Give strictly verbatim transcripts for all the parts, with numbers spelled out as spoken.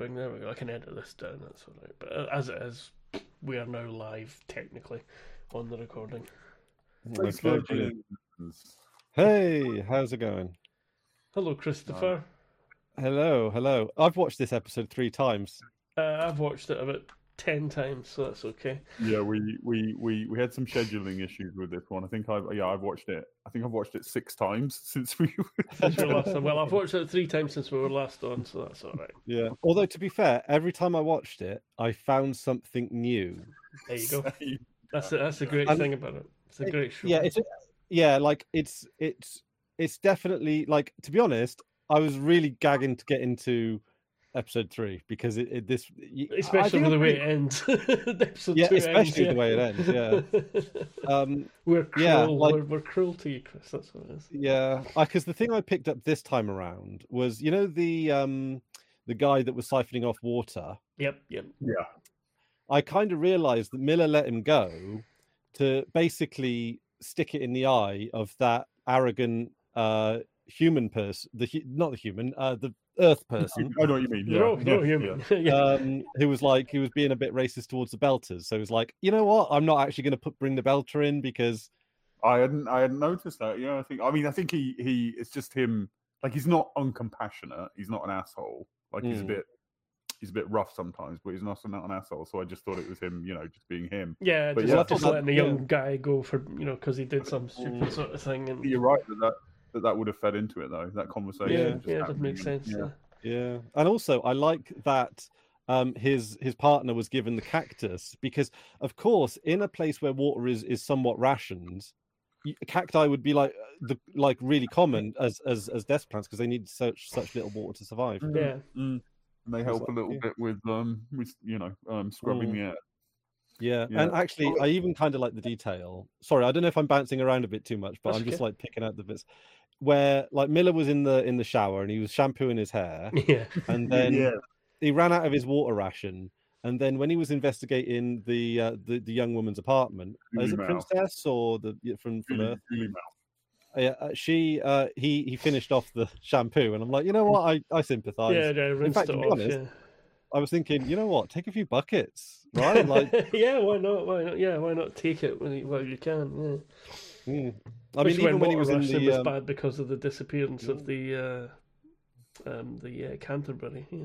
recording. There we go. I can edit this down. That's all right. But as it is, we are now live technically on the recording. Okay, brilliant. Hey, how's it going? Hello, Christopher. Uh, hello, hello. I've watched this episode three times. Uh, I've watched it about ten times, so that's okay. Yeah, we, we, we, we had some scheduling issues with this one. I think I've yeah I've watched it. I think I've watched it six times since we since we last on. Well, I've watched it three times since we were last on, so that's all right. Yeah. Although to be fair, every time I watched it, I found something new. There you go. That's a, that's a great and thing about it. It's a great show. Yeah, it's a, yeah, like it's it's it's definitely like, to be honest, I was really gagging to get into episode three because it, it this especially with the way it ends. Episode yeah, two especially ends, the yeah. way it ends. Yeah, um, we're cruel. Yeah, like, we're, we're cruel to you, Chris. That's what it is. Yeah, because the thing I picked up this time around was, you know, the um the guy that was siphoning off water. Yep, yep. Yeah. I kind of realised that Miller let him go to basically stick it in the eye of that arrogant uh human person, the not the human, uh the Earth person. I know what you mean. Yeah, they're all, they're all yeah, human. yeah. yeah. Um, who was like, he was being a bit racist towards the Belters. So he was like, you know what? I'm not actually going to put bring the Belter in because I hadn't I hadn't noticed that. Yeah, I think I mean I think he he it's just him. Like, he's not uncompassionate. He's not an asshole. Like, he's Mm. a bit he's a bit rough sometimes, but he's not not an asshole. So I just thought it was him, you know, just being him. Yeah, But just, yeah, just that- letting the young yeah. guy go for, you know, because he did some stupid sort of thing. And You're right that that, that that would have fed into it though. That conversation. yeah, just yeah, it does happening. make sense. Yeah. Yeah. Yeah, and also I like that um, his his partner was given the cactus because, of course, in a place where water is, is somewhat rationed, y- cacti would be like the like really common as as as desk plants because they need such such little water to survive. Mm, Yeah. mm. And they help like- a little yeah. bit with um with you know um scrubbing Mm. the air. Yeah, Yeah. and actually, I even kind of like the detail. Sorry, I don't know if I'm bouncing around a bit too much, but That's I'm just okay. like picking out the bits where like Miller was in the in the shower and he was shampooing his hair. Yeah. And then Yeah. he ran out of his water ration. And then when he was investigating the uh, the, the young woman's apartment, is it Julie Mao. Princess or the yeah, from from Julie, Earth? Julie Mao. Yeah, uh, she uh, he he finished off the shampoo, and I'm like, you know what, I I sympathise. Yeah, yeah, rinsed fact, it to be off. honest, Yeah. I was thinking, you know what, take a few buckets, right? Like, yeah, why not? Why not? Yeah, why not take it when you, while you can? Yeah. mm. I Which mean, even when he was in Water Rushing the was um, bad because of the disappearance of the uh, um, the uh, Canterbury. Yeah.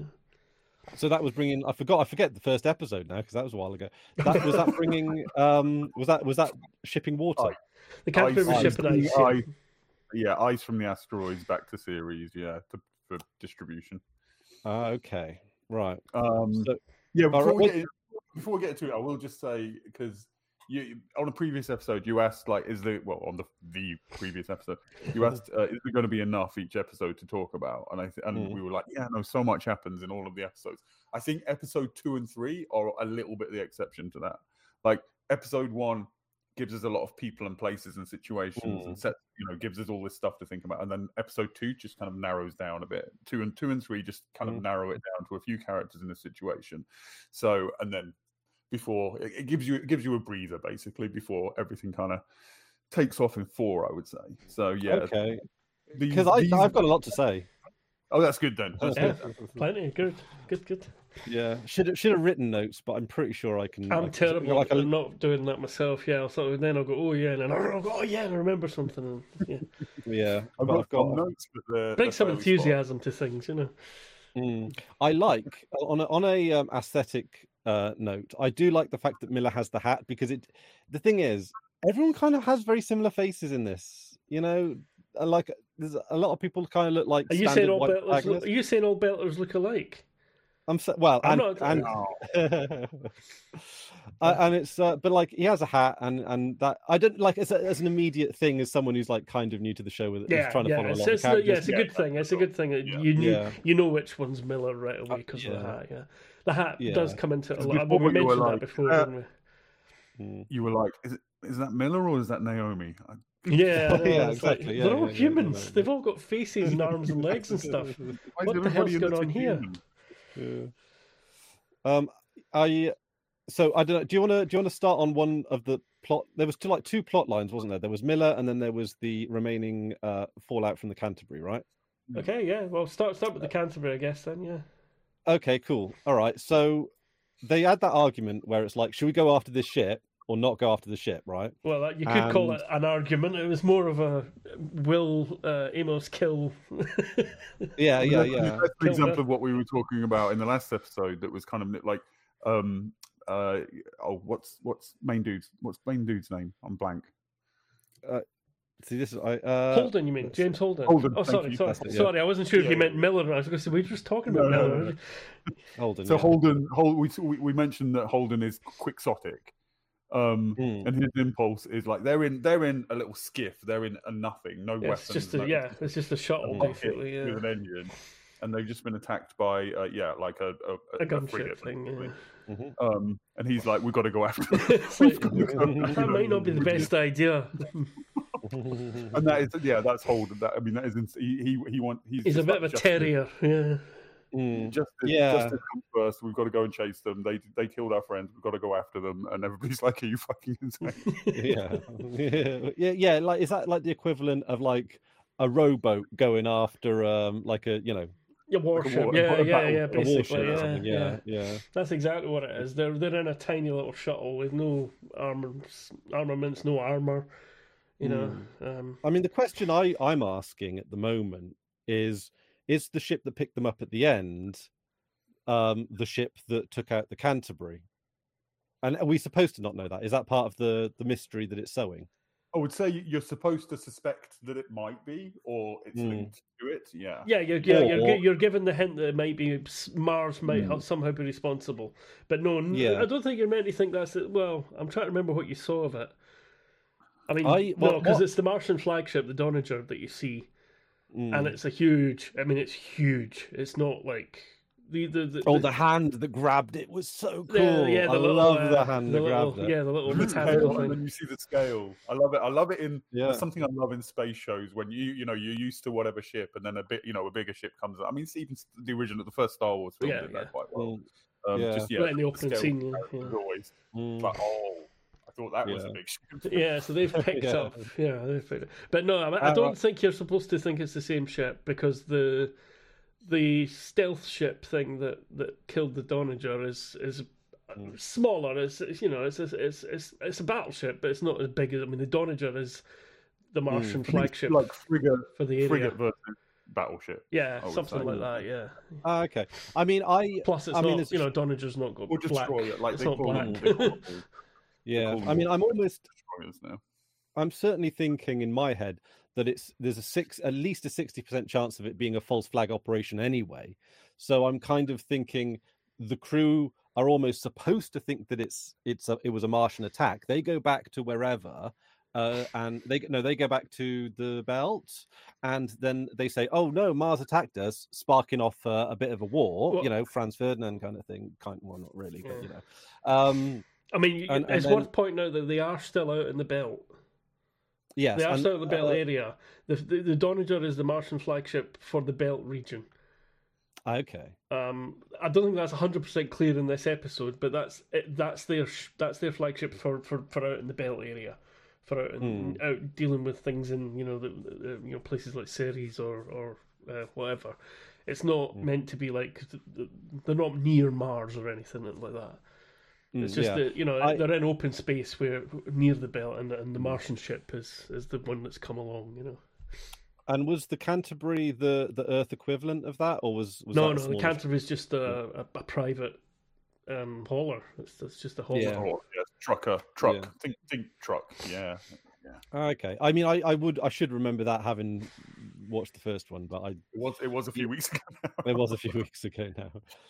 so that was bringing. I forgot. I forget the first episode now because that was a while ago. That was that bringing. Um, was that was that shipping water? Oh. The Canterbury was Ice- shipping ice. I- Yeah. Yeah, ice from the asteroids back to series. Yeah, to, for distribution. Ah, okay, right. Um, So, yeah, all before, right, we well- get in, before we get to it, I will just say, because you on a previous episode you asked, like, is there well on the the previous episode you asked, uh, is there going to be enough each episode to talk about? And I th- and Mm. we were like, yeah, no, so much happens in all of the episodes. I think episode two and three are a little bit the exception to that. Like, episode one gives us a lot of people and places and situations Mm. and sets, you know, gives us all this stuff to think about. And then episode two just kind of narrows down a bit. Two and two and three just kind Mm. of narrow it down to a few characters in a situation. So, and then before it, it gives you it gives you a breather basically before everything kind of takes off in four, I would say. So yeah, okay, these- because I these- I've got a lot to say. Oh, that's good then. That's Yeah, good. plenty. Good, good, good. Yeah, should have, should have written notes, but I'm pretty sure I can. I I'm can- terrible Like at a, not doing that myself. Yeah, so then I'll go, oh yeah, and then I'll go, oh yeah, and I remember something. And, yeah, yeah, I've but got, I've got. some notes, but they're, bring they're some fairly spot on. enthusiasm to things, you know. Mm. I like on a, on a um, aesthetic uh, note. I do like the fact that Miller has the hat because it. The thing is, everyone kind of has very similar faces in this. You know, uh, like there's a lot of people kind of look like. Are you saying standard all white Belters? Look, are protagonists. you saying all Belters look alike? I'm so, well, I'm and not- and, Oh, uh, and it's uh, but like he has a hat and and that I don't like as, a, as an immediate thing as someone who's like kind of new to the show with who's Yeah, trying to yeah, follow it's, along. it's, the yeah, characters. it's a Yeah, good thing. It's a good thing. Yeah. You knew, Yeah. you know which one's Miller right away because of the yeah. hat. Yeah, the hat Yeah. does come into it a Because lot. Well, we before you were mentioned that like, before, uh, didn't we? Mm. you were like, is it is that Miller or is that Naomi? I, Yeah, Oh, no, yeah, it's like, exactly, yeah, they're all yeah, yeah, humans. yeah. They've all got faces and arms and legs and stuff. why is What the everybody hell's in going this on a here? human? Yeah. Um, I so I don't know. Do you want to do you want to start on one of the plot? There was two like two plot lines, wasn't there? There was Miller, and then there was the remaining uh, fallout from the Canterbury, right? Okay, yeah. Well, start start with the Canterbury, I guess. Then, yeah. Okay, cool. All right. So they had that argument where it's like, should we go after this ship or not go after the ship, right? Well, uh, you could call And- it an argument. It was more of a will uh, Amos kill. Yeah, yeah, That's- yeah. That's an Kill example her. of what we were talking about in the last episode. That was kind of like, um, uh, oh, what's what's main dude's what's main dude's name? I'm blank. See, this is I. Uh, Holden, you mean James Holden? Holden, Oh, thank sorry, you. sorry, That's it, yeah. sorry. I wasn't sure if Yeah, you yeah, meant yeah. Miller. I was going to say we were just talking about No, no, Miller. no, no. Holden. So yeah. Holden, Hol we we we mentioned that Holden is quixotic, um, Mm. and his impulse is like they're in they're in a little skiff, they're in a nothing, no Yeah, weapons, it's just a, no, yeah, it's just a shuttle Mm. rocket basically. Yeah, with an engine, and they've just been attacked by uh, yeah, like a a, a gunship frigate, thing. Yeah. Mhm. Um, and he's like, we've got to go after them. It's We've like, got to go, that might not be the best idea. And that is yeah, that's Holden. That I mean, that is ins- he he he want he's, He's a just bit like, of a justice- terrier. Yeah. Mm. Justice, Yeah. justice comes first. We've got to go and chase them. They they killed our friends. We've got to go after them. And everybody's like, "Are you fucking insane?" yeah, yeah, yeah, yeah. Like, is that like the equivalent of like a rowboat going after, um, like a you know, Your warship. war- Yeah, a yeah, battle- yeah. a a Basically, warship or yeah, something? yeah. Yeah, yeah. That's exactly what it is. They're they're in a tiny little shuttle with no armaments, armaments, no armor. You know. Um, I mean, the question I I'm asking at the moment is: is the ship that picked them up at the end, um, the ship that took out the Canterbury? And are we supposed to not know that? Is that part of the the mystery that it's sewing? I would say you're supposed to suspect that it might be, or it's Hmm. linked to it. Yeah. yeah, you're yeah, you're Or- gi- you're given the hint that it might be Mars might Hmm. have somehow be responsible, but no, n- Yeah. I don't think you're meant to think that's it. Well, I'm trying to remember what you saw of it. I mean, I- no, what- because what- it's the Martian flagship, the Donager, that you see, Mm. and it's a huge. I mean, it's huge. It's not like the the, the Oh, the hand that grabbed it was so cool. the- yeah, the I little, love uh, the hand the that little, grabbed it. yeah, the little The mechanical scale, and then thing. you see the scale. I love it. I love it in Yeah. there's something I love in space shows when you you know you're used to whatever ship, and then a bit you know a bigger ship comes. I mean, it's even the original, the first Star Wars film Yeah, did yeah. that quite well. Mm. Um, Yeah. Just yeah, Right in the the opening scale scene. was Yeah, always Mm. like, oh, I thought that was Yeah. a big ship. yeah. So they've picked Yeah. up. Yeah, they've picked up. But no, I, mean, I Uh, don't right. think you're supposed to think it's the same ship because the the stealth ship thing that, that killed the Donager is is Mm. smaller. It's, it's you know it's it's it's it's it's a battleship, but it's not as big as. I mean, the Donager is the Martian flagship like frigate, for the area. frigate versus battleship. Yeah, I would something say. like that. Yeah. Ah, okay. I mean, I Plus, it's I not. mean, it's you know, Donager's not got Or black. destroyer, like it's they not call black. them. They call them yeah. call them I mean, I'm almost destroyers now. I'm certainly thinking in my head that it's there's a six at least a sixty percent chance of it being a false flag operation anyway. So I'm kind of thinking the crew are almost supposed to think that it's it's a, it was a Martian attack. They go back to wherever, uh, and they no they go back to the belt, and then they say, "Oh no, Mars attacked us," sparking off uh, a bit of a war. Well- you know, Franz Ferdinand kind of thing. Kind well, not really, but Yeah. you know. Um, I mean, you- And- and it's then- worth pointing out that they are still out in the belt. yes, They are and, still in the belt uh, area. The, the the Donager is the Martian flagship for the belt region. okay. Um, I don't think that's one hundred percent clear in this episode, but that's it, that's their sh- that's their flagship for, for, for out in the belt area, for out, in, out dealing with things in you know the, the you know places like Ceres or or uh, whatever. It's not meant to be like they're not near Mars or anything like that. It's Mm, just yeah. that you know I- they're in open space where near the belt, and and the Martian ship is is the one that's come along. You know. And was the Canterbury the, the Earth equivalent of that, or was, was No, that a no, the smaller Canterbury is just a, a, a private um, hauler. It's, it's just a hauler. Yeah. Oh, yes, trucker, truck, Yeah. think, think truck. Yeah, Okay. I mean, I, I would I should remember that having watched the first one, but I it was it was a few weeks ago. it was a few weeks ago now.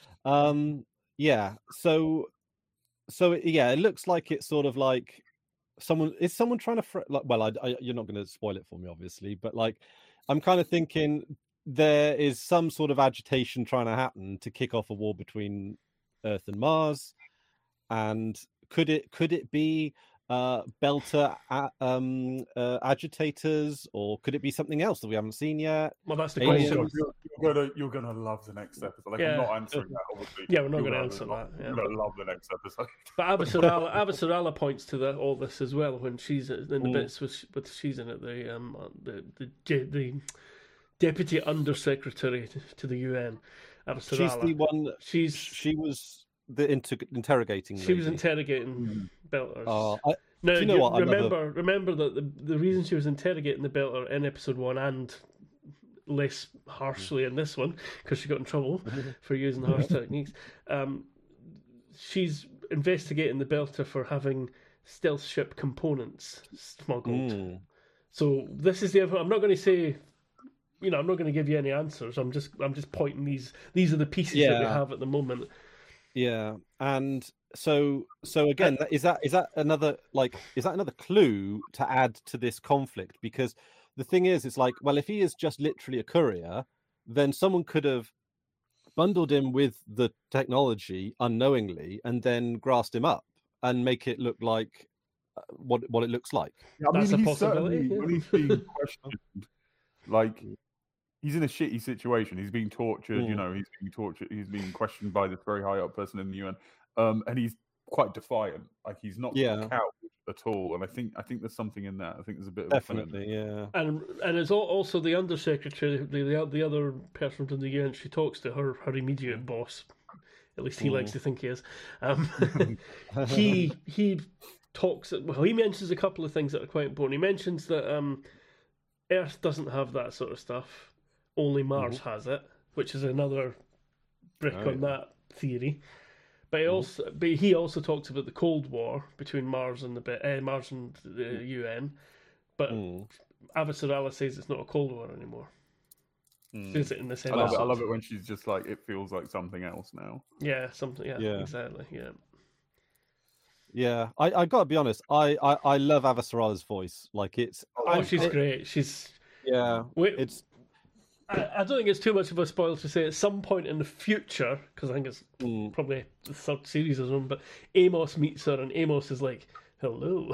Um, yeah. So, so it- yeah, it looks like it's sort of like someone is someone trying to fr- like. Well, I, I, you're not going to spoil it for me, obviously, but like, I'm kind of thinking there is some sort of agitation trying to happen to kick off a war between Earth and Mars, and could it could it be uh belter a- um uh, agitators, or could it be something else that we haven't seen yet? Well, that's the Aliens. question. Oh, you're, you're gonna you're gonna love the next episode. Like, Yeah. I'm not answering that, obviously. Yeah, we're not You're gonna gonna answer love- that, yeah, You're gonna love the next episode. But Abasarala, Abasarala points to the, all this as well when she's in the Mm. bits with, with she's in it. The um the the the, the deputy undersecretary to the U N, Avasarala. She's the one. She's She was the inter- interrogating. she was lady. interrogating Mm. Belters. Oh, I, Now, do you know you what? I love remember, remember that the, the reason she was interrogating the Belter in episode one and less harshly in this one, because she got in trouble for using harsh techniques, um, she's investigating the Belter for having stealth ship components smuggled. Mm. So this is the. I'm not going to say, you know, I'm not going to give you any answers. I'm just, I'm just pointing these. These are the pieces that we Yeah. have at the moment. Yeah, and so so again, is that is that another like is that another clue to add to this conflict? Because the thing is, it's like, well, if he is just literally a courier, then someone could have bundled him with the technology unknowingly and then grassed him up and make it look like uh, what what it looks like. Yeah, I That's mean, a he's possibility, certainly yeah. when he's being questioned, like he's in a shitty situation. He's being tortured. You Mm. know, he's being tortured. He's being questioned by this very high up person in the U N, um, and he's quite defiant. Like he's not Yeah. a coward at all. And I think I think there's something in that. I think there's a bit of a thing. Definitely, yeah. And and it's al- also the undersecretary, the the, the other person from the U N. She talks to her her immediate boss. At least he Mm. likes to think he is. Um, he he talks. Well, he mentions a couple of things that are quite important. He mentions that um, Earth doesn't have that sort of stuff. Only Mars has it, which is another brick Oh, on yeah. that theory. But he also, but he also talks about the Cold War between Mars and the bit- uh, Mars and the U N. But Mm. Avasarala says it's not a Cold War anymore. Mm. Says it in the same I love it. I episode. love it when she's just like, it feels like something else now. Yeah, something. Yeah, Yeah. exactly. Yeah. Yeah, I I gotta be honest. I I, I love Avasarala's voice. Like it's Oh, she's it- great. She's. yeah. Wait, It's I, I don't think it's too much of a spoiler to say at some point in the future, because I think it's mm, probably the third series or something, but Amos meets her and Amos is like, hello.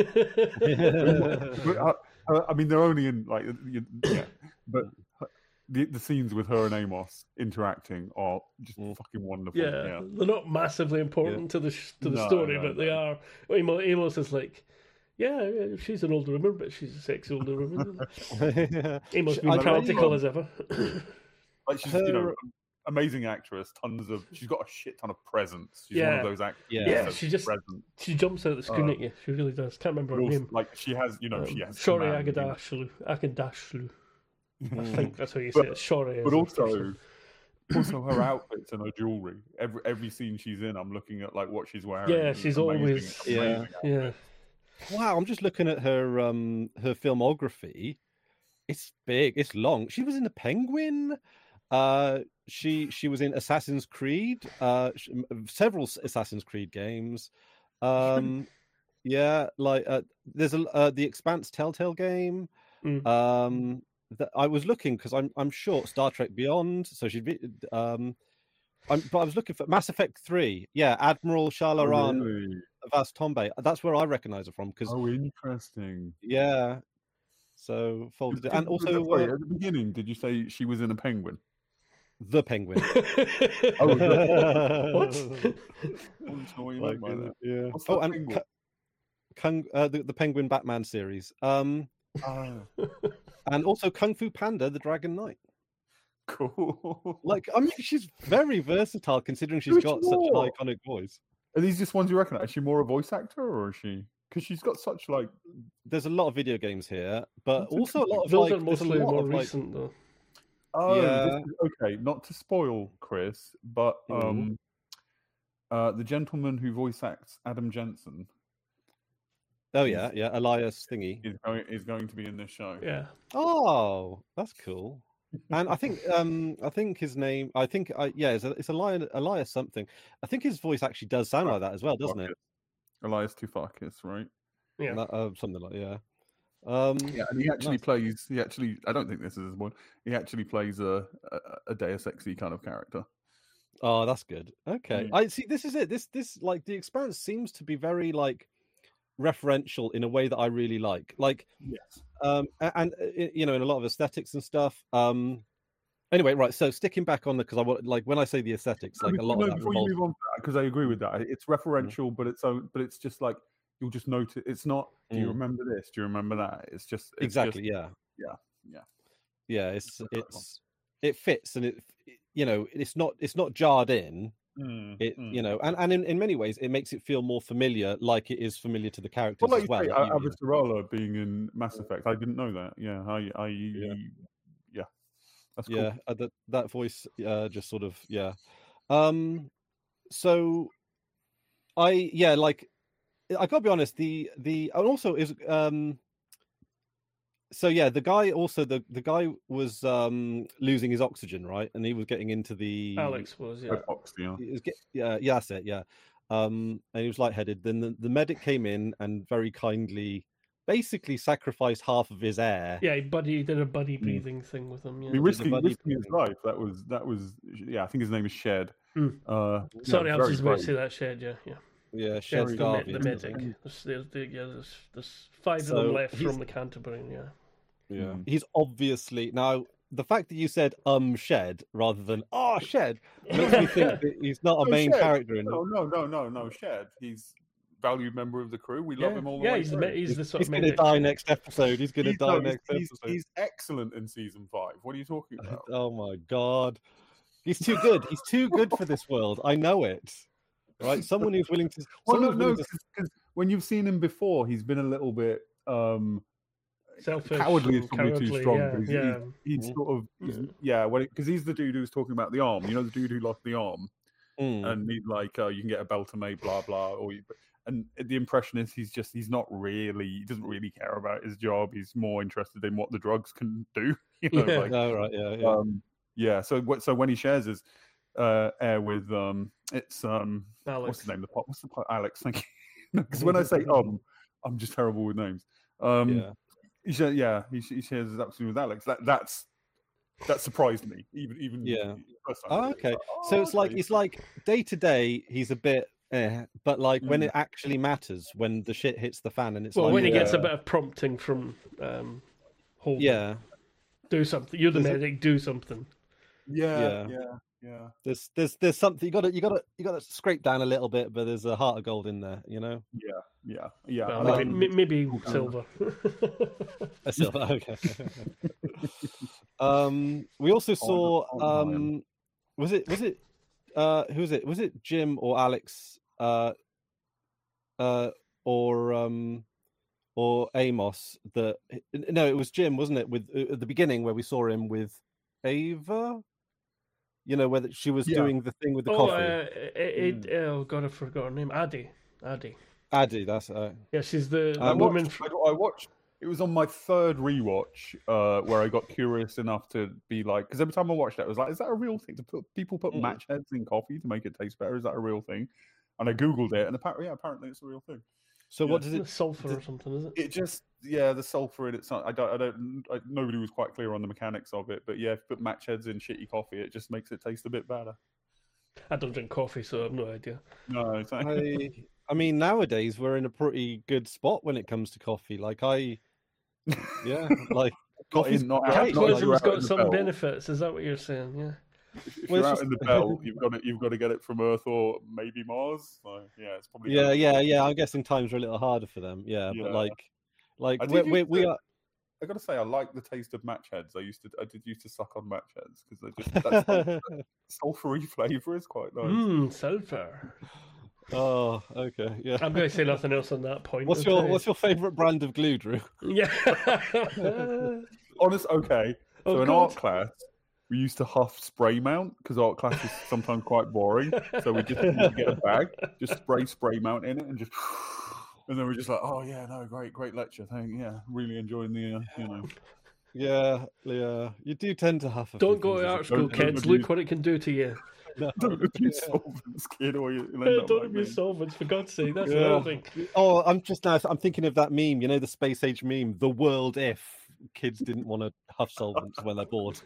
But, uh, uh, I mean, they're only in like, you, yeah, but the the scenes with her and Amos interacting are just Mm. fucking wonderful. yeah, Yeah. they're not massively important to the sh- to the No, story, no, but they are. Amos, Amos is like, yeah, yeah, she's an older woman, but she's a sexy older woman. Amos being I practical love- as ever. Like she's, you know, Her- amazing actress. Tons of, she's got a shit ton of presence. She's one Yeah. of those actors. Yeah. that Yeah, has she just- presence. She jumps out the screen Uh, at you. She really does. Can't remember But her also, name. like she has, you know, Um, she has. Shori command, you know. Agadashlu. Agadashlu. I Mm. think that's how you say But- it. Shori. But is also, person. also her outfits and her jewelry. Every every scene she's in, I'm looking at like what she's wearing. Yeah, and she's it's amazing, always- it's Yeah. amazing Yeah. outfit. Wow, I'm just looking at her um her filmography. It's big, it's long. She was in The Penguin. Uh she she was in Assassin's Creed, uh sh- m- several s- Assassin's Creed games. Um yeah, like uh, there's a uh, the Expanse Telltale game. Mm. Um that I was looking because I'm I'm sure Star Trek Beyond, so she'd be um I'm, but I was looking for Mass Effect three. Yeah, Admiral Oh, Shala-Ran really? Vast Tombe. That's where I recognize her from because Oh, interesting. yeah. So folded it. Did- And did- also sorry, uh, at the beginning, did you say she was in a penguin? the Penguin. Oh, What? I wasn't sure what you meant Like, by uh, that. yeah. What's Oh, that and penguin? Cu- Kung, uh, the, the Penguin Batman series. Um, Ah, and also Kung Fu Panda, the Dragon Knight. cool. Like, I mean, she's very versatile considering she's Which got such an more? iconic voice. Are these just ones you recognize? Is she more a voice actor, or is she? Because she's got such like. There's a lot of video games here, but That's also a lot of Those like, are there's a mostly lot more of, like, recent, though. Oh, Yeah. this is- okay. Not to spoil, Chris, but Mhm. um, uh, the gentleman who voice acts Adam Jensen oh yeah, yeah, Elias thingy. is going is going to be in this show. Yeah. Oh, that's cool. And I think um I think his name I think uh, yeah it's, a, it's Elias Elias something. I think his voice actually does sound like that as well, doesn't it? Elias Tufakis, right? Yeah. That, uh, something like yeah. Um, Yeah, and he actually nice. plays. He actually. I don't think this is his one. He actually plays a a, a Deus Exy kind of character. Oh, that's good. Okay, Mm. I see. This is it. This this like the Expanse seems to be very like referential in a way that I really like. Like Yes. um a- and uh, i- you know in a lot of aesthetics and stuff. Um. Anyway, right. So sticking back on the because I want like when I say the aesthetics, like a lot of that before you revolves. move on to that, because I agree with that. It's referential, but it's own, but it's just like you'll just notice. It's not. Do you Mm. remember this? Do you remember that? It's just it's Exactly. Just, yeah. yeah, yeah. Yeah. It's That's the right one. it's it fits and it you know, it's not it's not jarred in. Mm, It mm. you know, and, and in, in many ways, it makes it feel more familiar, like it is familiar to the characters Well, like as you well. say, Like, you- you- Avasarala being in Mass Effect, I didn't know that. Yeah, I, I, Yeah. yeah, that's cool. yeah, uh, that that voice uh, just sort of yeah. Um, so I yeah, like I gotta be honest. The the and also is um. So yeah, the guy also the the guy was um losing his oxygen, right, and he was getting into the Alex was, yeah. Hypoxia. He was get, yeah, yeah, that's it, yeah. Um, and he was lightheaded. Then the, the medic came in and very kindly, basically sacrificed half of his air. Yeah, he buddy he did a buddy breathing thing with him. Yeah. I mean, Did the risking, buddy risking his breathing. life. That was that was yeah. I think his name is Shed. Mm. Uh, yeah, Sorry, I was very just about to brave. say that, Shed. Yeah, yeah. Yeah, Shed's Shed the, me- Garvey. the medic. There's, there's, there's, yeah, there's, there's five of So them left he's- from the Canterbury. Yeah. Yeah, Mm. he's obviously now. The fact that you said um Shed rather than oh Shed makes me think that he's not a No, main Shed. character in it. No, no, no, no, no. Shed. He's valued member of the crew. We love Yeah, him all the yeah way he's the through. me- he's the sort He's of going to medic. die next episode. He's going to He's- die no, next he's, episode. he's excellent in season five. What are you talking about? Oh my god, he's too good. He's too good for this world. I know it. Right, someone who's willing to. Well, no, someone who's no, willing to- because when you've seen him before, he's been a little bit um, Selfish. cowardly. Is and probably too cowardly, strong. Yeah, but he's, yeah. he's, he's Mhm. sort of he's, yeah. Well, because he's the dude who's talking about the arm. You know, the dude who lost the arm, Mm. and he's like, uh, you can get a belter made, blah blah. Or you, and the impression is he's just he's not really he doesn't really care about his job. He's more interested in what the drugs can do. You know, Yeah. like Oh, right, yeah, yeah. um, yeah. So what? So when he shares his uh, air with um, it's um, Alex. what's his name? The pot. What's the pot? Alex. Thank you. Because when I say um, I'm just terrible with names. Um, yeah. he share, yeah, he, he shares his absolutely with Alex. That that's that surprised me. Even even Yeah. the first time. Oh, It was okay. like, So oh, it's like okay. it's like day to day he's a bit eh, but like when Mm. it actually matters, when the shit hits the fan and it's Well, like when he gets a yeah. bit of prompting from um, Holden, yeah, do something. You're the There's a- medic. Do something. yeah, yeah. yeah, yeah. there's there's there's something you got to you got to you got to scrape down a little bit, but there's a heart of gold in there, you know. Yeah, yeah, yeah. Well, I maybe, like- m- maybe Okay. silver. A silver, okay. um, we also saw on iron. um, was it was it uh who was it was it Jim or Alex uh uh or um or Amos that no it was Jim, wasn't it, with at the beginning where we saw him with Ava, you know, whether she was Yeah. doing the thing with the oh, coffee. uh, it, it, oh god, I forgot her name. Addie. Addie. Addy, that's uh, Yeah, she's the, the I woman. watched, fr- I, I watched. It was on my third rewatch uh, where I got curious enough to be like, because every time I watched that, I was like, "Is that a real thing? To put people put Mm. match heads in coffee to make it taste better? Is that a real thing?" And I googled it, and apparently, yeah, apparently it's a real thing. so Yeah. what does it sulfur or does- something, is it? It just, yeah, the sulfur in it. I don't, I don't. I, nobody was quite clear on the mechanics of it, but yeah, if you put match heads in shitty coffee, it just makes it taste a bit better. I don't drink coffee, so I have no idea. No, it's like, I, I mean, nowadays we're in a pretty good spot when it comes to coffee. Like I, yeah, like not coffee's in, not out, great. not if you're Capitalism's out in got the some belt. benefits. Is that what you're saying? Yeah. If, if Well, you're it's out in the just- belt, you've got to you've got to get it from Earth or maybe Mars. So yeah, it's probably Yeah, yeah, yeah. I'm guessing times are a little harder for them. Yeah, Yeah. but like, like I we did we, used we to- are. I gotta say, I like the taste of match heads. I used to, I did used to suck on match heads because they just that sul- sulfury flavour is quite nice. Mmm, sulfur. oh, okay, yeah. I'm going to say nothing else on that point. What's your okay? What's your favorite brand of glue, Drew? Yeah. Honest, okay. So Oh, in God. art class, we used to huff spray mount because art class is sometimes quite boring. So we just used to get a bag, just spray spray mount in it, and just. And then we're just like, oh yeah, no, great, great lecture. Thank, yeah, really enjoying the, uh, you know. Yeah, yeah. You do tend to huff. a Don't few go things to as a art school, don't- don't kids. abuse- Look what it can do to you. No, Don't abuse yeah. solvents, kid, or you- you'll end up Don't like abuse me. solvents, for God's sake. That's Yeah. another thing. Oh, I'm just now. I'm thinking of that meme. You know, the space age meme. The world if kids didn't want to huff solvents when they're bored.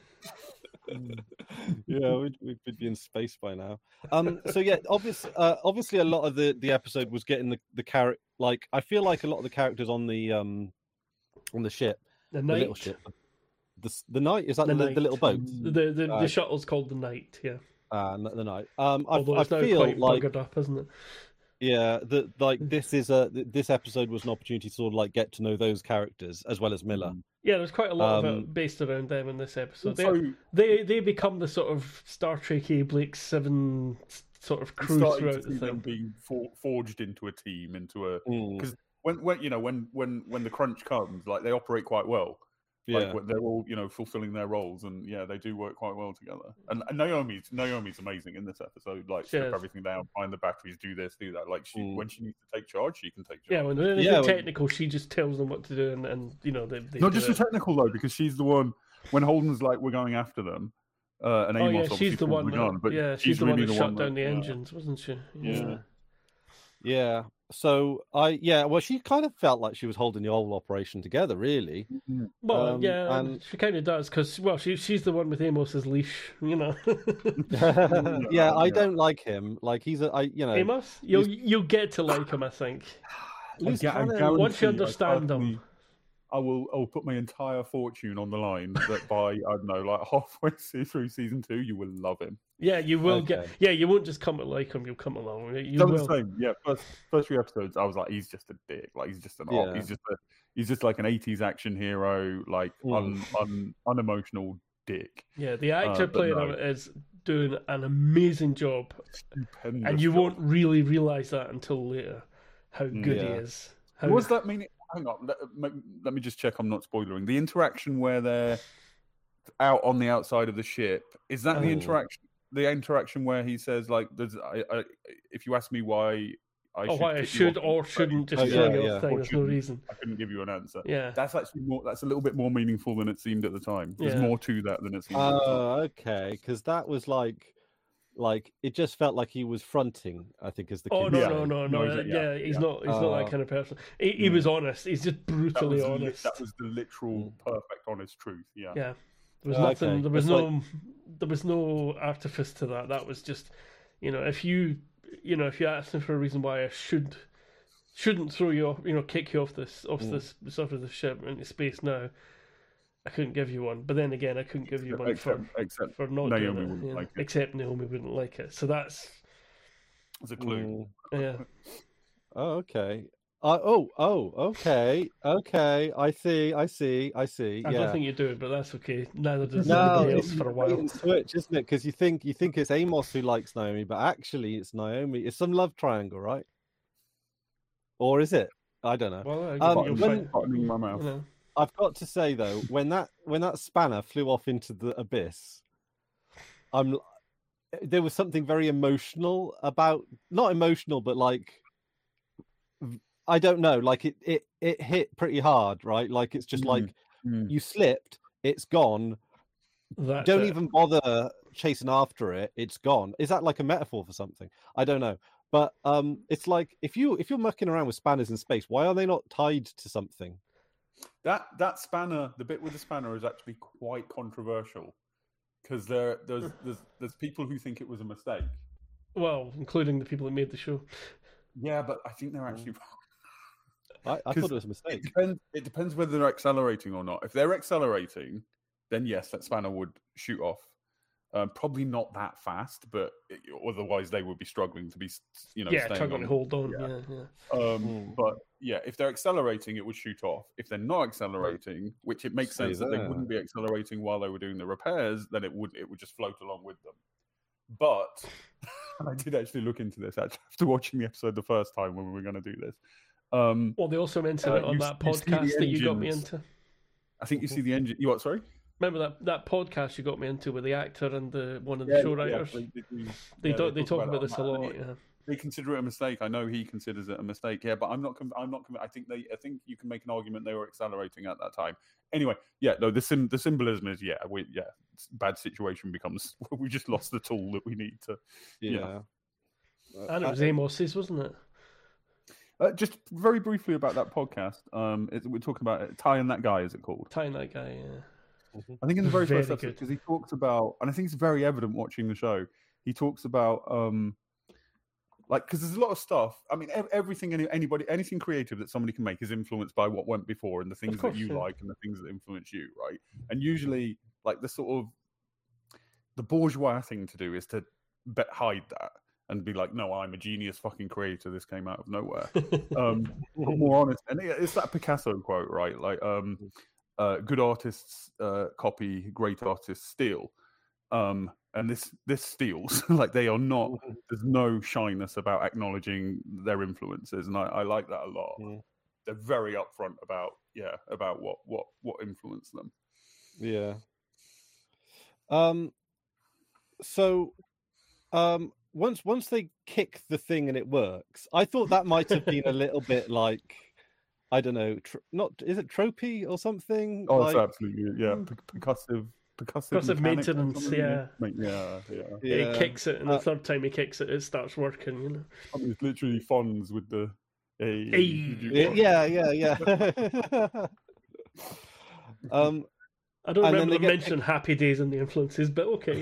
yeah, we'd, we'd be in space by now. Um. So yeah, obvious. Uh, obviously, a lot of the the episode was getting the the character. Like, I feel like a lot of the characters on the um on the ship, The the night. little ship, the s- the night is that The the, the, Knight. little boat. The, the, the, Right. shuttle's called the Night, yeah. Ah, n- the night. Um, I, Although I it's now feel quite like buggered up, isn't it? Yeah, the like this is a this episode was an opportunity to sort of like get to know those characters as well as Miller. Mm. Yeah, there's quite a lot of Um, it based around them in this episode. Also, They they they become the sort of Star Trek-y Blake Seven sort of I'm crew starting throughout to the see them thing. being for, forged into a team, into a mm, because when when you know when when when the crunch comes, like they operate quite well. Like yeah, when they're all you know fulfilling their roles, and yeah, they do work quite well together. And, and Naomi's Naomi's amazing in this episode. Like She strip is. everything down, find the batteries, do this, do that. Like she Mm. when she needs to take charge, she can take charge. Yeah, when they're anything Yeah, when- technical, she just tells them what to do, and, and you know they, they Not do just the it. technical though, because she's the one when Holden's like we're going after them. Uh, and Oh Amos yeah, obviously she's the pulls one. the That, gun, but yeah, she's, the one really that the shut one down that, the yeah. engines, wasn't she? Yeah. yeah. So I yeah, well, she kind of felt like she was holding the whole operation together, really. Well, Um, yeah, and- she kind of does because well, she she's the one with Amos's leash, you know. yeah, I yeah. don't like him. Like he's a, I you know, Amos, you'll you'll get to like him, I think. Loose I cannon. guarantee Once you I understand them. personally- I will. I will put my entire fortune on the line that by I don't know, like halfway through season two, you will love him. Yeah, you will get. Okay. Yeah, you won't just come to like him. You'll come along. You Done will. the same. Yeah, first first three episodes, I was like, he's just a dick. Like he's just an. Yeah. He's just a. He's just like an eighties action hero, like Mm. un, un unemotional dick. Yeah, the actor Uh, but playing no. him is doing an amazing job, Stupendous and you job. won't really realize that until later how good he Yeah. is. How, What does that mean? Hang on, let, let me just check. I'm not spoiling the interaction where they're out on the outside of the ship. Is that the Oh. interaction? The interaction where he says, "Like, there's, I, I, if you ask me why I Oh, should, why I kick you should off or the shouldn't plane, just Oh, throw yeah, you yeah. off thing. Or There's no shouldn't. reason. I couldn't give you an answer." Yeah. That's actually more. That's a little bit more meaningful than it seemed at the time. There's Yeah. more to that than it seemed. at the time. Oh, okay, because that was like, like it just felt like he was fronting. I think is the. Oh kids no, Yeah. say. no, no, No, no! he's- Yeah, yeah, he's yeah. not. He's not that Uh, kind of person. He, he was honest. He's just That brutally was, the, li- honest. that was the literal, perfect, honest truth. Yeah. Yeah, there was Uh, nothing. okay. There was It's no. like- There was no artifice to that. That was just, you know, if you, you know, if you asked him for a reason why I should, shouldn't throw you off, you know, kick you off this, off Mm. this, sort of the ship into space now, I couldn't give you one. But then again, I couldn't give you one Except, for except for not Naomi doing it. wouldn't yeah. like it. Except Naomi wouldn't like it. So that's as a clue. Mm. yeah. Oh, okay. Uh, oh, oh, okay, okay. I see, I see, I see. I yeah. don't think you do, but that's okay. Neither does No, anybody else it's for a bait while. and switch, isn't it? Because you think you think it's Amos who likes Naomi, but actually it's Naomi. It's some love triangle, right? Or is it? I don't know. Well, I Um, you'll when- find, Button in my you mouth. know. I've got to say though, when that when that spanner flew off into the abyss, I'm there was something very emotional about not emotional, but like I don't know, like it it it hit pretty hard, right? Like it's just Mm. like Mm. you slipped, it's gone. That's Don't it. even bother chasing after it, it's gone. Is that like a metaphor for something? I don't know. But um it's like if you if you're mucking around with spanners in space, why are they not tied to something? That that spanner, the bit with the spanner, is actually quite controversial because there there's there's there's people who think it was a mistake. Well, including the people that made the show. Yeah, but I think they're actually. I, I 'Cause thought it was a It mistake. depends. It depends whether they're accelerating or not. If they're accelerating, then yes, that spanner would shoot off. Um, probably not that fast, but it, otherwise they would be struggling to be, s- you know, yeah, staying trying on. to hold on. yeah. Yeah, yeah. Um, Mm. But yeah, if they're accelerating, it would shoot off. If they're not accelerating, which it makes Stay sense that they there. wouldn't be accelerating while they were doing the repairs, then it would it would just float along with them. But and I did actually look into this actually after watching the episode the first time when we were going to do this. Um, Well, they also mentioned Uh, it on you- that you see the podcast that you got me engines. into. I think you see the engine. You what? Sorry. Remember that, that podcast you got me into with the actor and the one of the show writers? they, they, do- they, yeah, talk, they talk about it this on a that, and lot. it- Yeah. They consider it a mistake. I know he considers it a mistake. Yeah, but I'm not. Con- I'm not. Con- I think they. I think you can make an argument they were accelerating at that time. Anyway, yeah. No, the sim- the symbolism is yeah. We yeah. Bad situation becomes we just lost the tool that we need to. Yeah. Uh, And it I- was Amos's, wasn't it? Uh, just very briefly about that podcast. Um, it, we're talking about it, Ty and that guy. Is it called? Tying that guy, yeah. I think in the very, Very first episode good. because he talks about, and I think it's very evident watching the show. He talks about, um, like, because there's a lot of stuff. I mean, ev- everything, any, anybody, anything creative that somebody can make is influenced by what went before and the things course, that you yeah. like and the things that influence you, right? And usually, like the sort of the bourgeois thing to do is to be- hide that and be like, no, I'm a genius fucking creator. This came out of nowhere. Um, but more honest, and it- it's that Picasso quote, right? Like, um, uh, good artists uh, copy, great artists steal. Um, and this this steals. Like, they are not. There's no shyness about acknowledging their influences, and I, I like that a lot. Mm. They're very upfront about yeah about what what what influenced them. Yeah. Um. So, um, once once they kick the thing and it works, I thought that might have been a little bit like, I don't know, tr- not is it tropey or something? Oh, like, it's absolutely yeah, P- percussive, percussive, Percussive mechanics or maintenance, something, yeah. Ma- yeah, yeah. yeah. He kicks it, and the Uh, third time he kicks it, it starts working. You know. I mean, it's literally Fonz with the. Hey, Hey. did you Yeah, watch- yeah, yeah, yeah. um, I don't And then remember they them get mentioning Happy Days and the influences, but okay.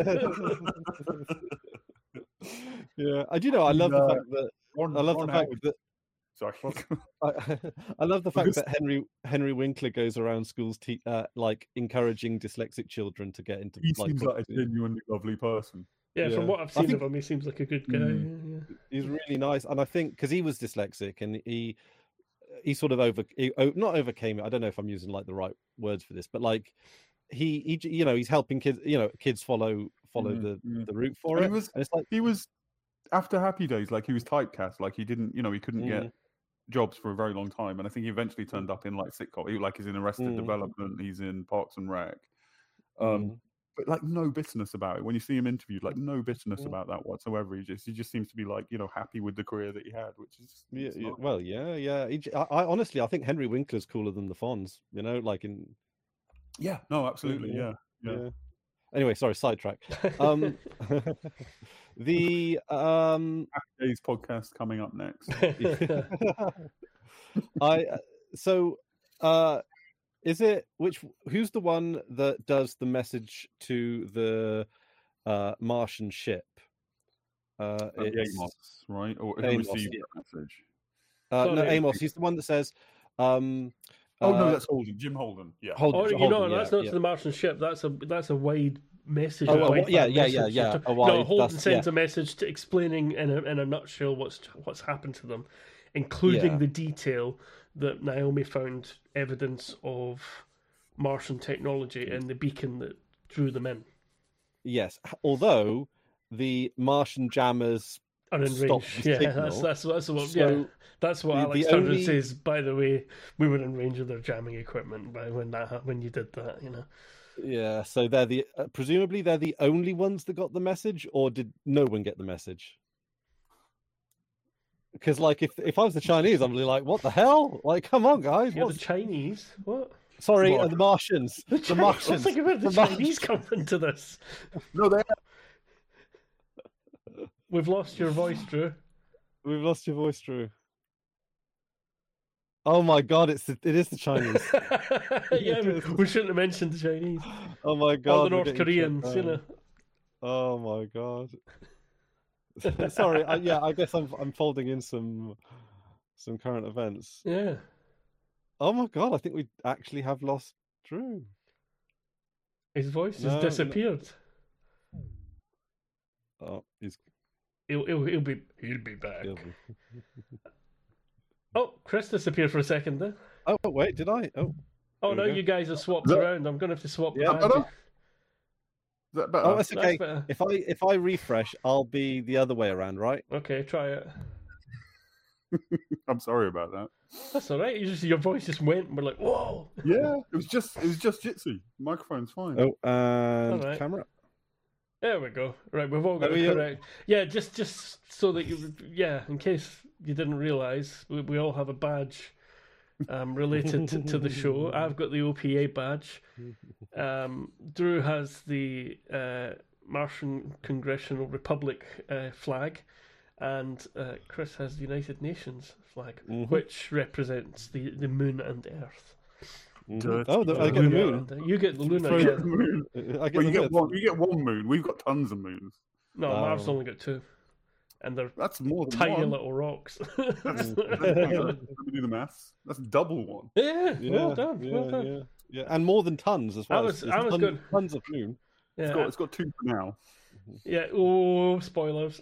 yeah, I do know. I love the Uh, fact that Ron- I love Ron the fact Howard- that Sorry. I, I love the fact Because- that Henry Henry Winkler goes around schools, te- uh, like encouraging dyslexic children to get into. he like, seems like a books. genuinely lovely person. Yeah, Yeah. from what I've I seen think- of him, he seems like a good guy. Mm. Yeah, yeah. He's really nice, and I think because he was dyslexic and he he sort of over he, oh, not overcame it. I don't know if I'm using like the right words for this, but like he he j- you know he's helping kids. You know, kids follow follow Mm, the mm. the route for And it. he was- and it's like He was after Happy Days, like he was typecast, like he didn't, you know, he couldn't Mm. get jobs for a very long time, and I think he eventually turned up in like sitcom. He like he's in Arrested Mm. Development, he's in Parks and Rec, um, mm, but like no bitterness about it. When you see him interviewed, like no bitterness Mm. about that whatsoever. He just he just seems to be like you know happy with the career that he had, which is yeah, it's yeah, nice. well, yeah, yeah. He, j- I, I honestly, I think Henry Winkler's cooler than the Fonz. You know, like in yeah, no, absolutely, Yeah. yeah, yeah. yeah. Anyway, sorry, sidetrack. Um, the um, Happy Days podcast coming up next. I uh, so uh, is it which who's the one that does the message to the uh, Martian ship? Uh, Uh, the it's- Amos, right? Or who Amos, received yeah. that message? uh, no, Sorry. Amos. He's the one that says. Um, Oh no, uh, that's Holden. Jim Holden. Yeah. Holden, Or you Holden, know, yeah, that's not yeah. to the Martian ship. That's a that's a wide message. Oh, a well, wide yeah, fan yeah, yeah, message. yeah, To- a wide- no, Holden that's- sends yeah. a message to explaining in a in a nutshell what's what's happened to them, including Yeah. the detail that Naomi found evidence of Martian technology Mm. and the beacon that drew them in. Yes, although the Martian jammers Are in Stop range. the Yeah, signal. that's that's that's what. So yeah, that's what the- Alex the Turner only- says. By the way, we were in range of their jamming equipment by when that hap- when you did that. You know. yeah, so they're the uh, presumably they're the only ones that got the message, or did no one get the message? Because like if if I was the Chinese, I'm really like, what the hell? Like, come on, guys! You're what's- the Chinese. What? Sorry, uh, Martians. the Martians. The, Chinese- Martians. Let's think about the, The Chinese come into this. No, they We've lost your voice, Drew. We've lost your voice, Drew. Oh my god, it's the, it is the Chinese. yeah, we, we shouldn't have mentioned the Chinese Oh my god, or the we're North getting shut Koreans. You know. down. Oh my god. Sorry, I, yeah, I guess I'm I'm folding in some some current events. Yeah. Oh my god, I think we actually have lost Drew. His voice No, has no. disappeared. Oh, he's He'll, he'll, he'll be he'll be back. he'll be- Oh, Chris disappeared for a second there. Oh wait, did I? Oh, Oh, There now we go. you guys are swapped Is that- around. I'm gonna have to swap. Yeah, the better? badges. Is that better? oh, that's That's okay. better. If I if I refresh, I'll be the other way around, right? Okay, try it. I'm sorry about that. That's all right. You just your voice just went, and we're like, whoa. Yeah, it was just it was just Jitsi. Microphone's fine. Oh, and Alright. camera. There we go. Right, we've all got There it we go. correct. Yeah, just just so that you, yeah, in case you didn't realise, we, we all have a badge um, related to, to the show. I've got the O P A badge. Um, Drew has the uh, Martian Congressional Republic uh, flag, and uh, Chris has the United Nations flag, Mhm. which represents the, the moon and Earth. Mhm. Dirty Oh, the, I get the Luna moon. and- You get the Luna. Throw You Yeah. get the moon. I get Well, the you get moon. one. You get one moon. We've got tons of moons. No, Oh. Mars only got two, and they're That's more than tiny one. little rocks. That's, that's, let me do the maths. That's double one. Yeah, Yeah, well done, yeah, well done. yeah, yeah, and more than tons as I well. was- It's I was tons, good. tons of moon. Yeah, It's got it's got two for now. Yeah. Oh, spoilers.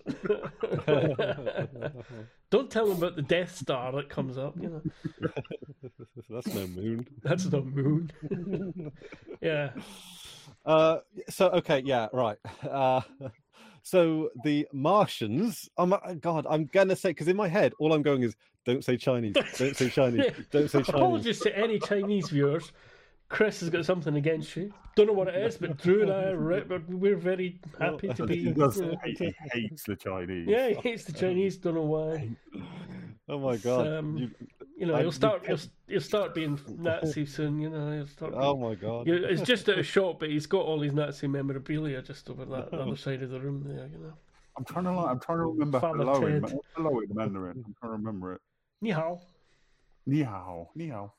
Don't tell them about the Death Star that comes up. You know, That's no moon. that's the moon. Yeah. Uh, so okay, yeah, right. Uh, so the Martians. Oh my God, I'm gonna say because in my head, all I'm going is, don't say Chinese, don't say Chinese, don't say Chinese. Apologies to any Chinese viewers. Chris has got something against you. Don't know what it is, but Drew and I are right, but we're very happy to be. He does you know, hate, he hates the Chinese. yeah, he hates the Chinese. Don't know why. Oh my God. Um, You- You know, I- he'll start. He'll, he'll start being Nazi soon. You know, he'll start. oh Being, my God. you know, it's just at a shop, but he's got all his Nazi memorabilia just over that the other side of the room there. You know. I'm trying to like, I'm trying to remember Father hello in, Ted. hello in Mandarin. I'm trying to remember it. Ni hao. Ni hao, ni hao.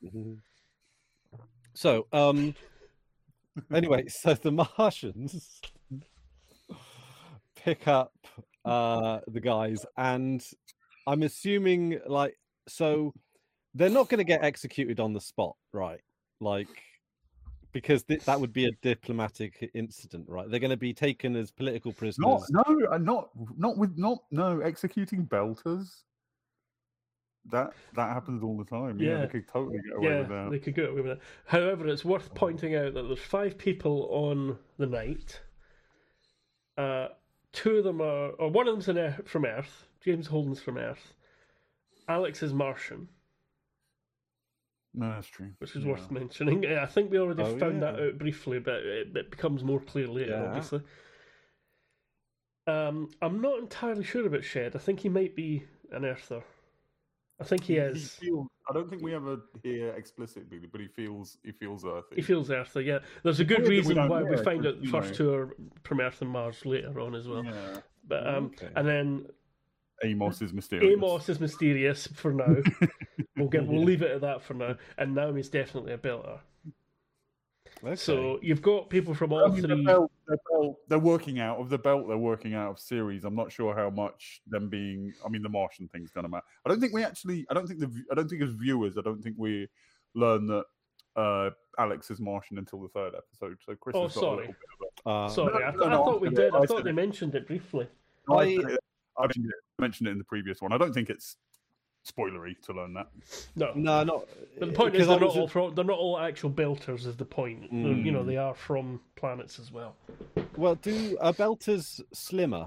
So, um, anyway, so the Martians pick up uh the guys, and I'm assuming like so they're not going to get executed on the spot, right? Like because th- that would be a diplomatic incident, right? They're going to be taken as political prisoners. Not no, uh, not not with not no executing belters. That that happens all the time. Yeah, Yeah. they could totally get away Yeah, with that. they could get away with that. However, it's worth pointing out that there's five people on the night. Uh, two of them are, or one of them's an Earth, from Earth. James Holden's from Earth. Alex is Martian, No, that's true. which is Yeah. worth mentioning. I think we already Oh, found yeah. that out briefly, but it, it becomes more clear later, Yeah. obviously. Um, I'm not entirely sure about Shed. I think he might be an Earther. I think he is. feels, I don't think we ever hear explicitly, but he feels he feels earthy. He feels Earther, yeah. There's a good weird that we reason don't why know we it, find but, out the you first know. two are from Earth and Mars later on as well. Yeah. But um, Okay. and then Amos is mysterious. Amos is mysterious for now. we'll get we'll leave it at that for now. And Naomi's definitely a belter. Okay. So you've got people from I all mean, the three. belt, the belt, they're working out of the belt. They're working out of series. I'm not sure how much them being. I mean, the Martian thing's gonna matter. I don't think we actually. I don't think the. v- I don't think as viewers. I don't think we learn that uh, Alex is Martian until the third episode. So Chris Oh, has got a sorry. little bit of Uh, Sorry, No, I, no, th- I no, thought we I did. I said thought it. they mentioned it briefly. a. I, I- I mentioned it, mentioned it in the previous one. I don't think it's spoilery to learn that. No, no, not. But the point is, because I they're not was- all from, they're not all actual belters. Is the point? They're- You know, Mm. they are from planets as well. Well, do are belters slimmer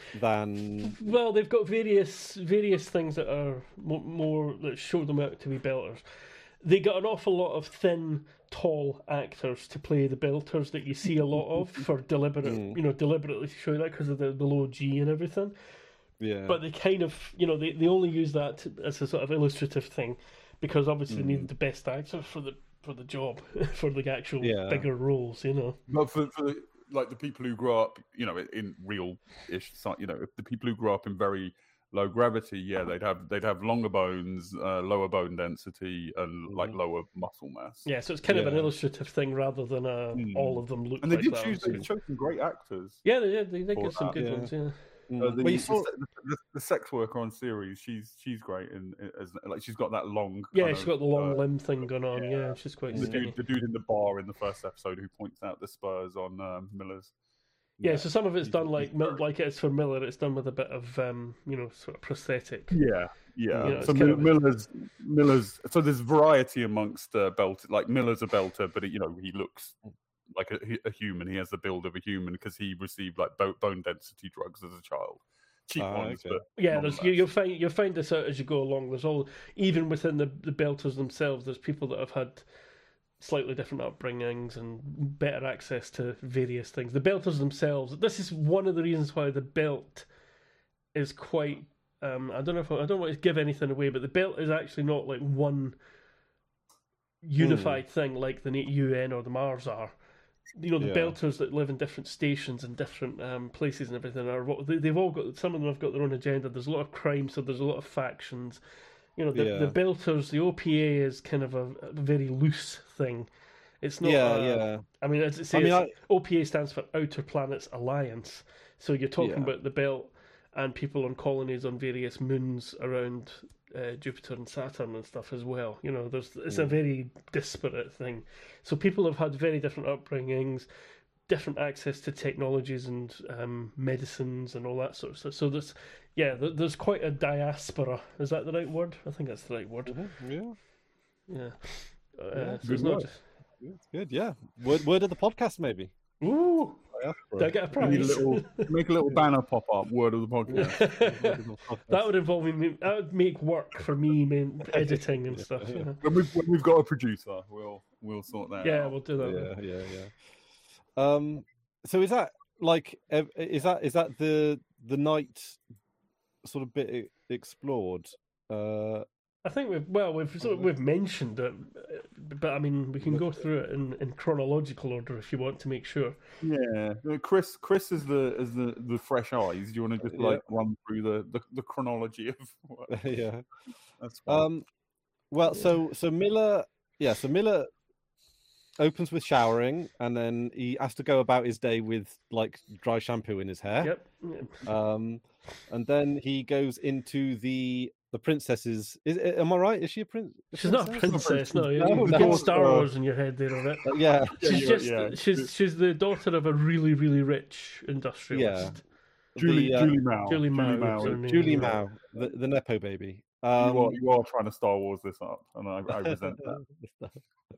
than? Well, they've got various various things that are more, more that show them out to be belters. They got an awful lot of thin, tall actors to play the belters that you see a lot of for deliberate, Mm. you know, deliberately to show that because of the, the low G and everything. Yeah. But they kind of, you know, they, they only use that to, as a sort of illustrative thing because obviously they Mm. needed the best actors for the for the job for the actual Yeah. bigger roles, you know. But for, for the, like the people who grow up, you know, in- in real-ish, si- you know, the people who grow up in very low gravity, yeah, they'd have they'd have longer bones, uh, lower bone density, and like Mhm. lower muscle mass. Yeah, so it's kind of an Yeah. illustrative thing rather than a, Mm. all of them look And they like did that. choose on they screen. chose some great actors. Yeah, they did. They did for get some that, good yeah. ones. Yeah. Mm. Uh, the, well, you the saw. se- the, the sex worker on series, she's she's great, and as like she's got that long. Yeah, kind she's of, got the long uh, limb thing going on. Yeah, yeah. she's quite the skinny. dude, the dude in the bar in the first episode who points out the spurs on um, Miller's. Yeah, so some of it's he's- done he's like Mil- very- like it's for Miller. It's done with a bit of um, you know, sort of prosthetic. Yeah, yeah. You know, so it's kind Mil- of- Miller's Miller's. So there's variety amongst uh, belt. Like Miller's a belter, but you know he looks like a, a human. He has the build of a human because he received like bo- bone density drugs as a child. Cheap Ah, ones, okay. but Yeah, there's you, nonetheless. you'll find you'll find this out as you go along. There's all even within the the belters themselves. There's people that have had slightly different upbringings and better access to various things. The belters themselves. This is one of the reasons why the belt is quite. Um, I don't know if I, I don't want to give anything away, but the belt is actually not like one unified thing like the U N or the Mars are. You know, the Yeah. belters that live in different stations and different um, places and everything are. what- they- They've all got. Some of them have got their own agenda. There's a lot of crime, so there's a lot of factions. You know, the, Yeah. the belters, the O P A is kind of a, a very loose thing. It's not. Yeah, a- yeah. I mean, as it says, I mean, I- O P A stands for Outer Planets Alliance. So you're talking Yeah. about the belt and people on colonies on various moons around uh, Jupiter and Saturn and stuff as well. You know, there's it's a Mm. very disparate thing. So people have had very different upbringings. different access to technologies and um, medicines and all that sort of stuff. So there's, yeah, there's quite a diaspora. Is that the right word? I think that's the right word. Mm-hmm. Yeah, yeah. Uh, yeah so good it's not word. just... It's good. Yeah, word word of the podcast maybe. Ooh, did I get a We need a prize? little, make a little banner pop up. Word of the podcast. That would involve me. That would make work for me, man, editing and stuff. Yeah. You know? When we've, when we've got a producer, we'll we'll sort that Yeah, out. we'll do that. Yeah, yeah, yeah. Um, so is that like ev- is that is that the the night sort of bit e- explored? Uh, I think we've well we've sort of, we've mentioned it, but I mean we can go through it in, in chronological order if you want to make sure. Yeah, Uh, Chris. Chris is the is the, the fresh eyes. Do you want to just Yeah. like run through the, the, the chronology of? What, yeah. that's fine. Um, well, so so Miller, yeah, so Miller opens with showering, and then he has to go about his day with like dry shampoo in his hair. Yep. Yeah. Um, and then he goes into the the princess's. Is am I right? Is she a prince? a She's not a princess? princess. No, No, you've no, got Star uh, Wars in your head there of it. Uh, yeah, Yeah, She's you're- just yeah. she's she's the daughter of a really really rich industrialist. Julie the, uh, Julie Mao. Julie Mao, Mao is her is- name. Julie Yeah. Mao, the, the nepo baby. You Um, are you are trying to Star Wars this up, and I, I resent that.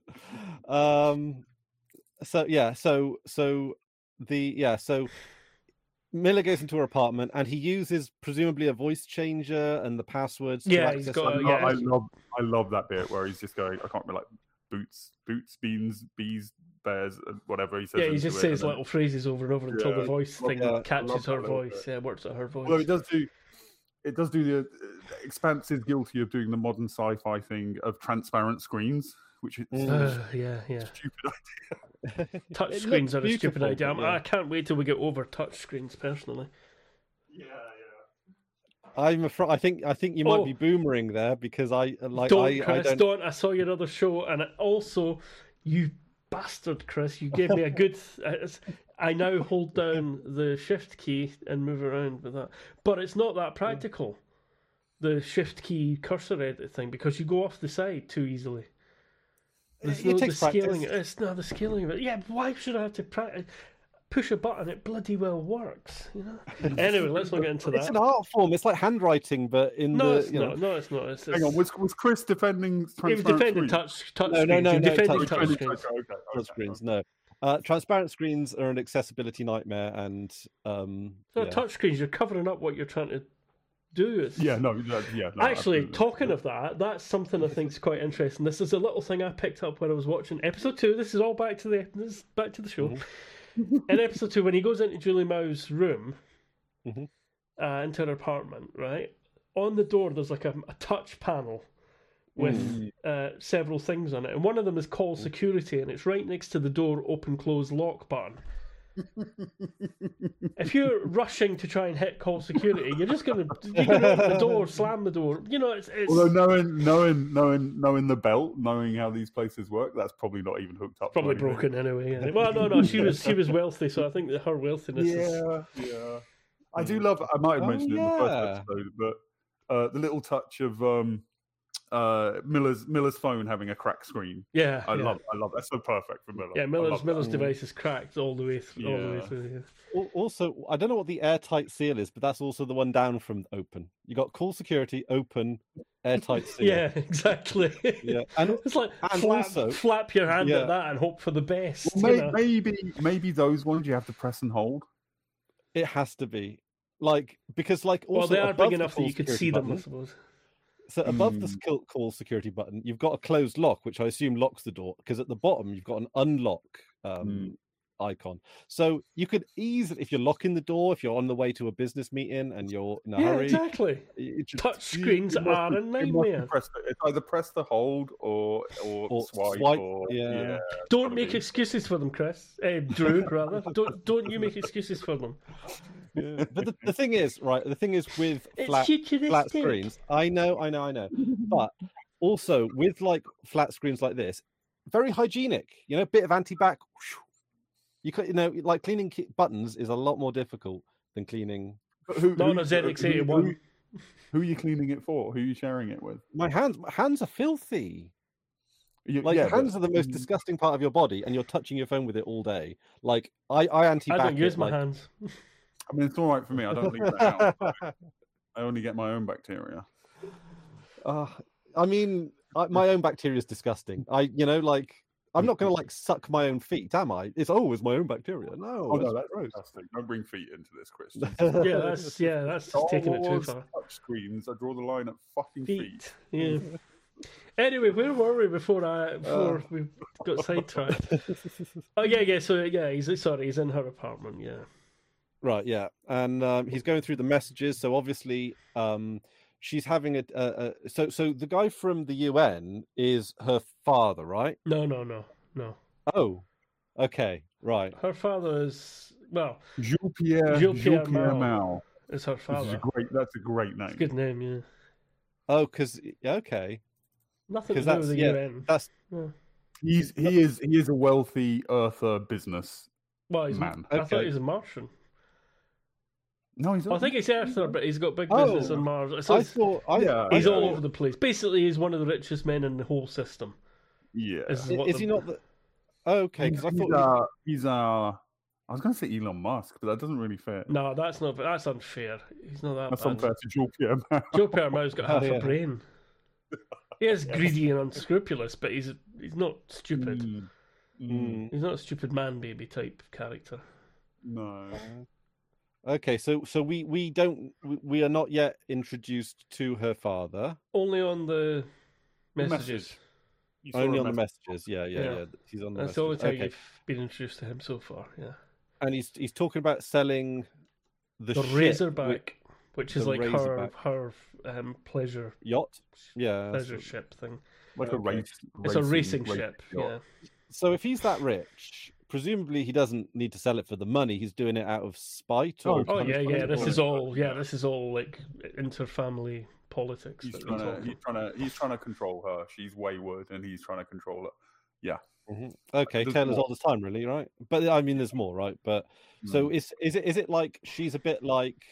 um so yeah so so the yeah so Miller goes into her apartment and he uses presumably a voice changer and the passwords to Yeah, he's access got her- a- I, yeah. I love I love that bit where he's just going. I can't remember like boots, boots, beans, bees, bears, uh, whatever he says. Yeah, he into just it, says and then- little phrases over and over until the Yeah, voice I love thing that. I love catches that her little voice. bit. Yeah, works at her voice. Although it does do, it does do the uh, Expanse is guilty of doing the modern sci-fi thing of transparent screens, which is Mm. Uh, yeah, yeah. a stupid. Touch It screens are looks a stupid beautiful, idea. but I'm- yeah. I can't wait till we get over touch screens. Personally, Yeah, yeah. I'm afraid I think I think you might Oh. be boomering there because I like don't, I, I Chris, don't don't. I saw your other show, and it also, you bastard, Chris, you gave me a good. it's- I now hold down the shift key and move around with that, but it's not that practical. The shift key cursor edit thing, because you go off the side too easily. There's It no, the takes scaling. practice. It's not the scaling of it. Yeah, why should I have to practice? Push a button, it bloody well works. You know. Anyway, let's not get into it's that. an art form. It's like handwifting, but in No, the it's you know, not. No, it's not. It's, Hang it's, on, was was Chris defending he was transparent defending screens? touch touch No, no, screens. no, He was no, defending touch touch Okay, screens. okay, okay, touch okay. screens. No, uh, transparent screens are an accessibility nightmare, and um, So yeah. touch screens, you're covering up what you're trying to do. It's... Yeah, no, that- yeah. No, Actually, absolutely. talking of that, that's something I think is quite interesting. This is a little thing I picked up when I was watching episode two. This is all back to the this is back to the show. In episode two, when he goes into Julie Mao's room, Mhm. uh, into her apartment, right on the door, there's like a, a touch panel with Mm. uh, several things on it, and one of them is call security, and it's right next to the door open close lock button. If you're rushing to try and hit call security, you're just gonna you're gonna open the door, slam the door. You know, it's, it's Although knowing, knowing, knowing, knowing the belt, knowing how these places work, that's probably not even hooked up. to probably anything. broken anyway. Yeah. Well, no, no, she was she was wealthy, so I think that her wealthiness is. Yeah, yeah. I do love. I might have Oh, mentioned it in the first yeah. episode, but uh, the little touch of um, uh, Miller's Miller's phone having a cracked screen. Yeah, I yeah. love. I love. That's so perfect for Miller. Yeah, I Miller's love that. Miller's device is cracked all the way th- all the way Yeah. through. Yeah. Al- Also, I don't know what the airtight seal is, but that's also the one down from open. You got call security, open, airtight seal. Yeah, exactly. yeah. And It's like And flap, also- flap your hand Yeah. at that and hope for the best. Well, you may, know? maybe, maybe those ones you have to press and hold. it has to be like because like also Well, they are above big the enough that call you could security see them, I button- suppose. So above the Hmm. skill- call security button, you've got a closed lock, which I assume locks the door. Because at the bottom, you've got an unlock um, Hmm. icon. So you could easily, if you're locking the door, if you're on the way to a business meeting and you're in a Yeah, hurry, exactly. it just- Touch You- screens you must are a have- you must have nightmare. pressed it. It's either press the hold or or, Or swipe, swipe, or yeah. Don't gotta make be. excuses for them, Chris. Uh, Drew, rather. Don't don't you make excuses for them. Yeah. But the, the thing is, right? The thing is with It's flat futuristic. flat screens. I know, I know, I know. But also with like flat screens like this, very hygienic. You know, bit of anti-bac. You could, you know, like cleaning key- buttons is a lot more difficult than cleaning. But Who, Not on who- a Z X eighty-one. Who, who, who are you cleaning it for? Who are you sharing it with? My hands, my hands are filthy. You- Like yeah, hands but- are the most disgusting part of your body, and you're touching your phone with it all day. Like I, I anti. I don't use it, my like... hands. I mean, it's all right for me. I don't leave the house. I only get my own bacteria. Uh, I mean, I, my own bacteria is disgusting. I, you know, like I'm not going to like suck my own feet, am I? It's always my own bacteria. No, Oh, that's no, that's gross. disgusting. Don't bring feet into this, Chris. Yeah, that's yeah, that's just taking it too far. Touch screens. I draw the line at fucking feet. Feet. Yeah. Anyway, where were we before I before uh, we got sidetracked? Oh yeah, yeah. So yeah, he's sorry, he's in her apartment. Yeah. Right. Yeah, and um, he's going through the messages. So obviously, um, she's having a, a, a. So so the guy from the U N is her father, right? No, no, no, no. Oh, okay, right. Her father is well. Jules Pierre. Jules Pierre Mao. Mao is her father. Is a great. That's a great name. It's a good name, yeah. Oh, because okay. Nothing to do that's, with the yeah, U N. That's yeah. He's he is he is a wealthy Earther business well, he's, man. I Okay. thought he was a Martian. No, he's. Well, I think he's Earther, but he's got big Oh, business on Mars. So I it's- thought. I, Yeah, he's I all know. over the place. Basically, he's one of the richest men in the whole system. Yeah. Is, Is, what is the- he not the? Okay, because I he's, thought. uh, he's uh, I was going to say Elon Musk, but that doesn't really fit. No, that's not. That's unfair. He's not that That's bad. unfair to Jules Pierre. Mao. Joe Permao's got Oh, half yeah. a brain. He is greedy and unscrupulous, but he's he's not stupid. Mm, mm, Mm. He's not a stupid man baby type character. no. Okay, so so we we don't we, we are not yet introduced to her father. Only on the The messages. message. You saw Only a on the message. messages. Yeah, yeah, Yeah. yeah. He's on the That's the only messages. time Okay, you've been introduced to him so far. Yeah. and he's he's talking about selling the, The ship Razorback, with- which is the like Razorback. her her um, pleasure yacht. Yeah. that's pleasure what- ship thing. Like a Okay. race. It's a racing race ship. yacht. Yeah. So if he's that rich, presumably he doesn't need to sell it for the money. He's doing it out of spite. Or Oh, Oh yeah, yeah. This is Punishment. all. Yeah, this is all like inter-family politics. He's that trying we're to. talking. He's trying to. He's trying to control her. She's wayward, and he's trying to control her. Yeah. Mhm. Okay, There's Taylor's more. all the time, really, right? But I mean, there's more, right? But so Mm. is is it is it like she's a bit like,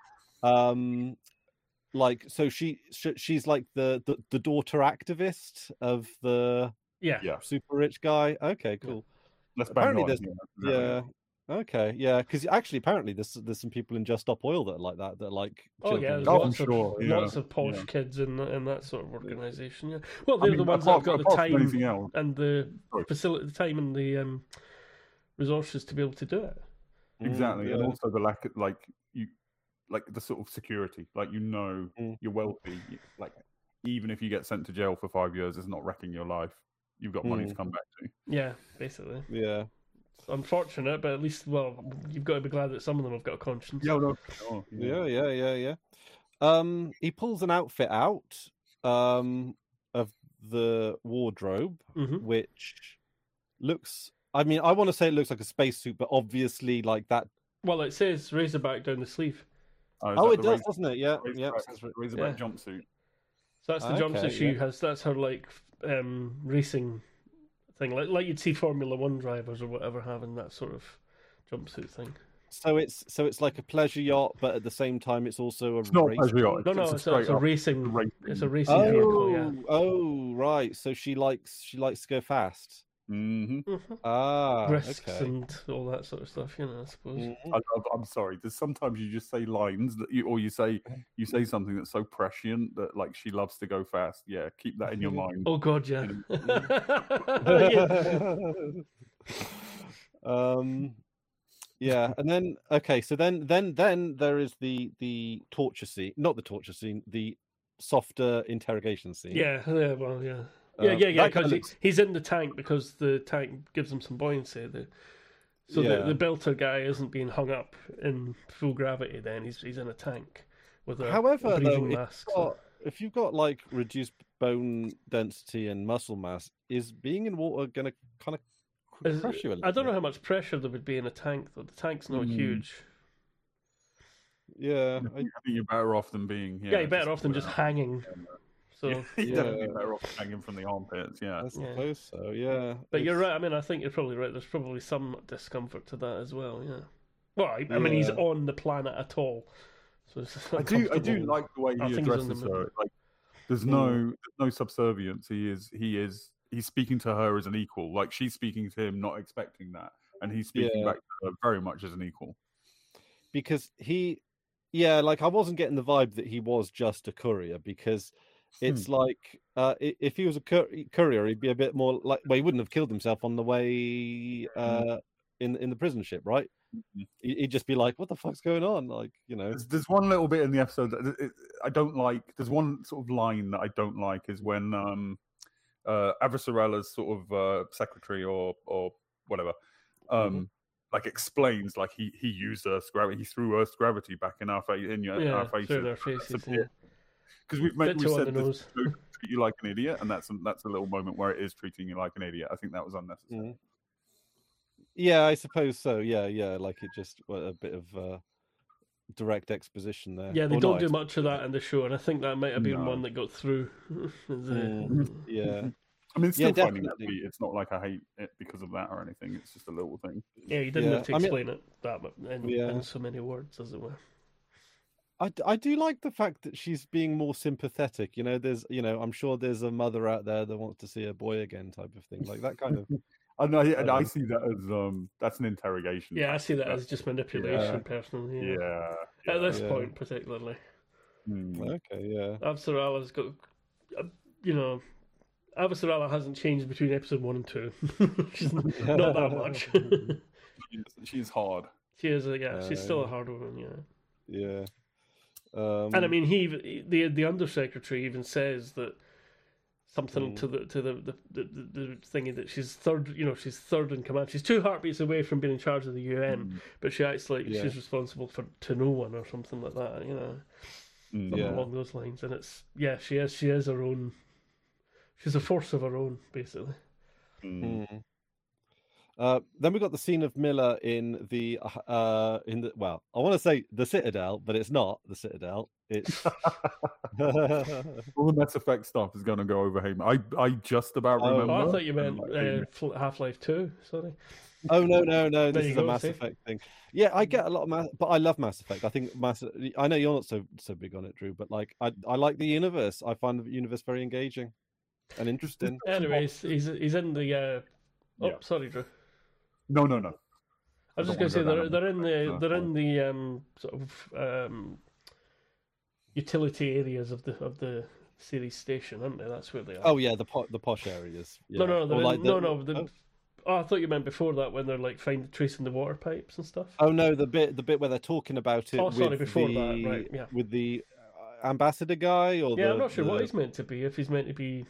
um, like so she, she she's like the, the the daughter activist of the Yeah. Yeah. super rich guy. Okay, cool. Let's bang Apparently on. there's- yeah. Yeah. Okay. Yeah. Because actually, apparently, there's there's some people in Just Stop Oil that are like that. That are like. Oh children yeah, as there's Oh, well. I'm lots of sure, yeah, lots of posh yeah. kids in in that sort of organisation. Yeah. Well, I they're mean, the ones that have apart- got the apart from time anything else. and the Sorry. facility, the time and the um, resources to be able to do it. Mm, Exactly, and yeah. also the lack of like you, like the sort of security. Like you know, Mm. you're wealthy. you- Like even if you get sent to jail for five years, it's not wrecking your life. You've got money to Mm. come back to. Yeah, basically. Yeah. It's unfortunate, but at least, well, you've got to be glad that some of them have got a conscience. Yeah, no, oh, Yeah. Yeah. Yeah. Yeah. Um, he pulls an outfit out, um, of the wardrobe, hmm which looks. I mean, I want to say it looks like a spacesuit, but obviously, like that. Well, it says Razorback down the sleeve, Oh, is Oh, that it the does, Razor- doesn't it? Yeah. Yeah. Razorback, it says- Razorback Yeah. jumpsuit. so that's the Okay, jumpsuit she yeah. has. That's her like um, racing thing, like like you'd see Formula One drivers or whatever having that sort of jumpsuit thing. So it's so it's like a pleasure yacht, but at the same time, it's also a It's not a race pleasure yacht. No, no, it's a it's a, it's a straight up racing. racing. It's a racing vehicle. Yeah. Oh, oh, right. So she likes she likes to go fast. hmm Mhm. Ah, Risks okay. and all that sort of stuff, you know. I suppose. Mhm. I, I, I'm sorry. There's sometimes you just say lines that you, or you say you say something that's so prescient that like she loves to go fast. Yeah, keep that in your mind. Oh God, yeah. Yeah. um, yeah, and then okay, so then then then there is the the torture scene, not the torture scene, the softer interrogation scene. Yeah, yeah, well, yeah, Uh, yeah, yeah, yeah. that kinda Because he, looks- he's in the tank because the tank gives him some buoyancy. The, so Yeah. the, the belter guy isn't being hung up in full gravity. Then he's he's in a tank with a, However, a breathing though, if mask. you've, got, if you've got like reduced bone density and muscle mass, is being in water going to kind of Is- crush you a little I don't know bit? how much pressure there would be in a tank though. The tank's not Mm. huge. Yeah, I think, I think you're better off than being. Yeah, Yeah, you're better off than just hanging. So, Yeah, you're Yeah. definitely better off hanging from the armpits. Yeah. I Yeah. suppose so. Yeah, but you're It's- right. I mean, I think you're probably right. There's probably some discomfort to that as well. Yeah. Well, I, I mean, he's Yeah. on the planet at all. So it's I do. I do uncomfortable. like the way Our he things in addresses the middle. her. Like, there's no, there's no subservience. He is. He is. he's speaking to her as an equal. Like she's speaking to him, not expecting that, and he's speaking Yeah. back to her very much as an equal. Because he, yeah, like I wasn't getting the vibe that he was just a courier, because it's like uh, i- if he was a cour- courier, he'd be a bit more like, well, he wouldn't have killed himself on the way uh, in in the prison ship, right? Mhm. He- He'd just be like, "What the fuck's going on?" Like, you know. There's, there's one little bit in the episode that it, I don't like. There's one sort of line that I don't like is when um, uh, Avasarala's sort of uh, secretary or or whatever, um, Mhm. like explains like he he used Earth's gravity, he threw Earth's gravity back in our face, in your, Yeah, our faces, through their faces. Yeah. because we've Bit made, too we've on said the this nose. to treat you like an idiot, and that's that's a little moment where it is treating you like an idiot. I think that was unnecessary. Mhm. Yeah, I suppose so. Yeah, yeah, like it just well, a bit of uh, direct exposition there. Yeah, they Or don't not do exposition. much of that in the show, and I think that might have been No. one that got through. The- Mm, yeah, I mean, it's Yeah, still finding that definitely. beat. It's not like I hate it because of that or anything. It's just a little thing. Yeah, you didn't Yeah, have to I mean- explain it that mu- in, Yeah. in so many words, as it were. I, d- I do like the fact that she's being more sympathetic. You know, there's you know, I'm sure there's a mother out there that wants to see her boy again, type of thing. Like that kind of. I know, and I Um, see that as um, that's an interrogation. Yeah, I see that tactic. as just manipulation, personally. Yeah, Yeah. yeah. At this Yeah. point, particularly, Hmm. Okay, yeah. Avasarala's got, uh, you know, Avasarala hasn't changed between episode one and two. She's not that much. She's- She's hard. she is, a, yeah, she's still a Uh, hard woman, yeah. Yeah. Um, And I mean, he even- the the undersecretary even says that something Mm. to the to the the, the the the thingy that she's third, you know, she's third in command. She's two heartbeats away from being in charge of the U N, Mm. but she acts like Yeah. she's responsible for to no one or something like that, you know, Mm. something Yeah. along those lines. And it's yeah, she is she is her own. She's a force of her own, basically. Mm. Hmm. Uh, then we got the scene of Miller in the uh in the well, I want to say the Citadel, but it's not the Citadel. It's All the Mass Effect stuff is going to go over him. I I just about Oh. remember. Oh, I thought you and, meant like, uh, Half Life Two. Sorry. oh no no no, There this you is a go, Mass see? Effect thing. Yeah, I get a lot of Mass, but I love Mass Effect. I think Mass. I know you're not so so big on it, Drew, but like I I like the universe. I find the universe very engaging and interesting. Anyways, he's he's in the. Uh... Oh, Yeah. sorry, Drew. No, no, no. I was I just don't going to say wanna they're go they're in the uh, they're in the um sort of um utility areas of the of the series station, aren't they? That's where they are. Oh yeah, the po- the posh areas. no, Yeah. no, Or they're in, like no, the- no. The, oh. oh, I thought you meant before that when they're like finding tracing the water pipes and stuff. Oh no, the bit the bit where they're talking about it. Oh, sorry, with before the, that, right, yeah. With the uh, ambassador guy, or yeah, the, I'm not sure what the- he's meant to be. If he's meant to be.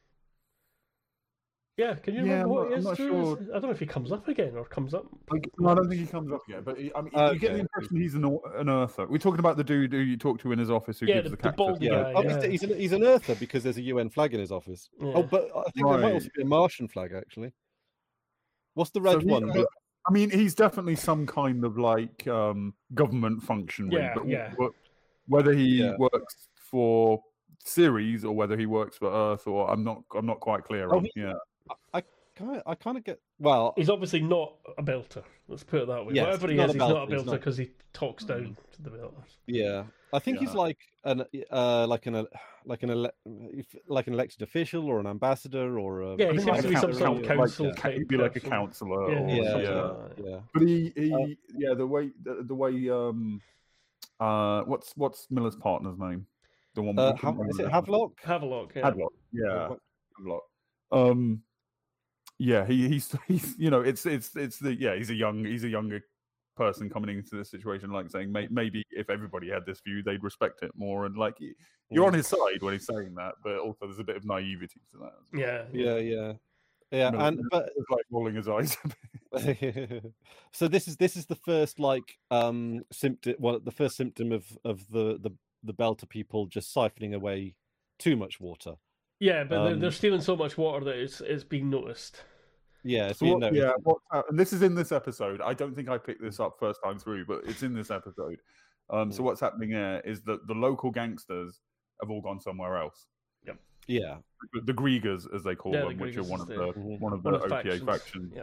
Yeah, can you Yeah, remember I'm what not- he I'm is? not Drew? sure. Is- I don't know if he comes up again or comes up. Like, no, I don't think he comes up yet. But he, I mean, you get Okay. the impression he's an, an Earther. We're talking about the dude who you talk to in his office who Yeah, gives the- the the cactus. baldy Yeah, guy, oh, yeah. he's, he's, an, he's an Earther because there's a U N flag in his office. Yeah. Oh, but I think there might Right. also be a Martian flag actually. What's the So red he- one? with- I mean, he's definitely some kind of like um, government function. Yeah, but yeah. wh- Whether he Yeah. works for Ceres or whether he works for Earth, or I'm not, I'm not quite clear Oh, on. he- Yeah, I kind of, I kind of get. Well, He's obviously not a belter. Let's put it that way. Yes, Whatever he he's not is, a he's not a belter, he's belter not. because he talks down to the belters. yeah, I think he's Yeah. like an, uh, like an, like an, ele- if- like an elected official or an ambassador or a. Yeah, I he think seems like to a be some council- sort of like- council like, type. he'd be like a person. counselor. Yeah, or, yeah, yeah. something yeah, like that. yeah. But he, he yeah, the way, the, the way, um, uh, what's what's Miller's partner's name? The one. Uh, we couldn't Hav- is it remember. Havelock? Have a look. Yeah. Hadlock. Yeah, Hadlock. Um, yeah, he, he's he's you know it's it's it's the yeah he's a young he's a younger person coming into this situation, like saying may, maybe if everybody had this view they'd respect it more, and like he- you're on his side when he's saying that, but also there's a bit of naivety to that. As well. Yeah. Yeah, yeah, yeah, Miller- and but It's like rolling his eyes. so this is this is the first like um symptom well the first symptom of of the the the belter people just siphoning away too much water. Yeah, but they're, Um, they're stealing so much water that it's it's being noticed. Yeah, it's So being what, noticed. yeah, what, uh, and this is in this episode. I don't think I picked this up first time through, but it's in this episode. Um, so what's happening there is that the local gangsters have all gone somewhere else. Yeah, The, the Griegers, as they call Yeah, the them, which are Griegers one is of the- the Mhm. one of the One of O P A factions. factions. Yep.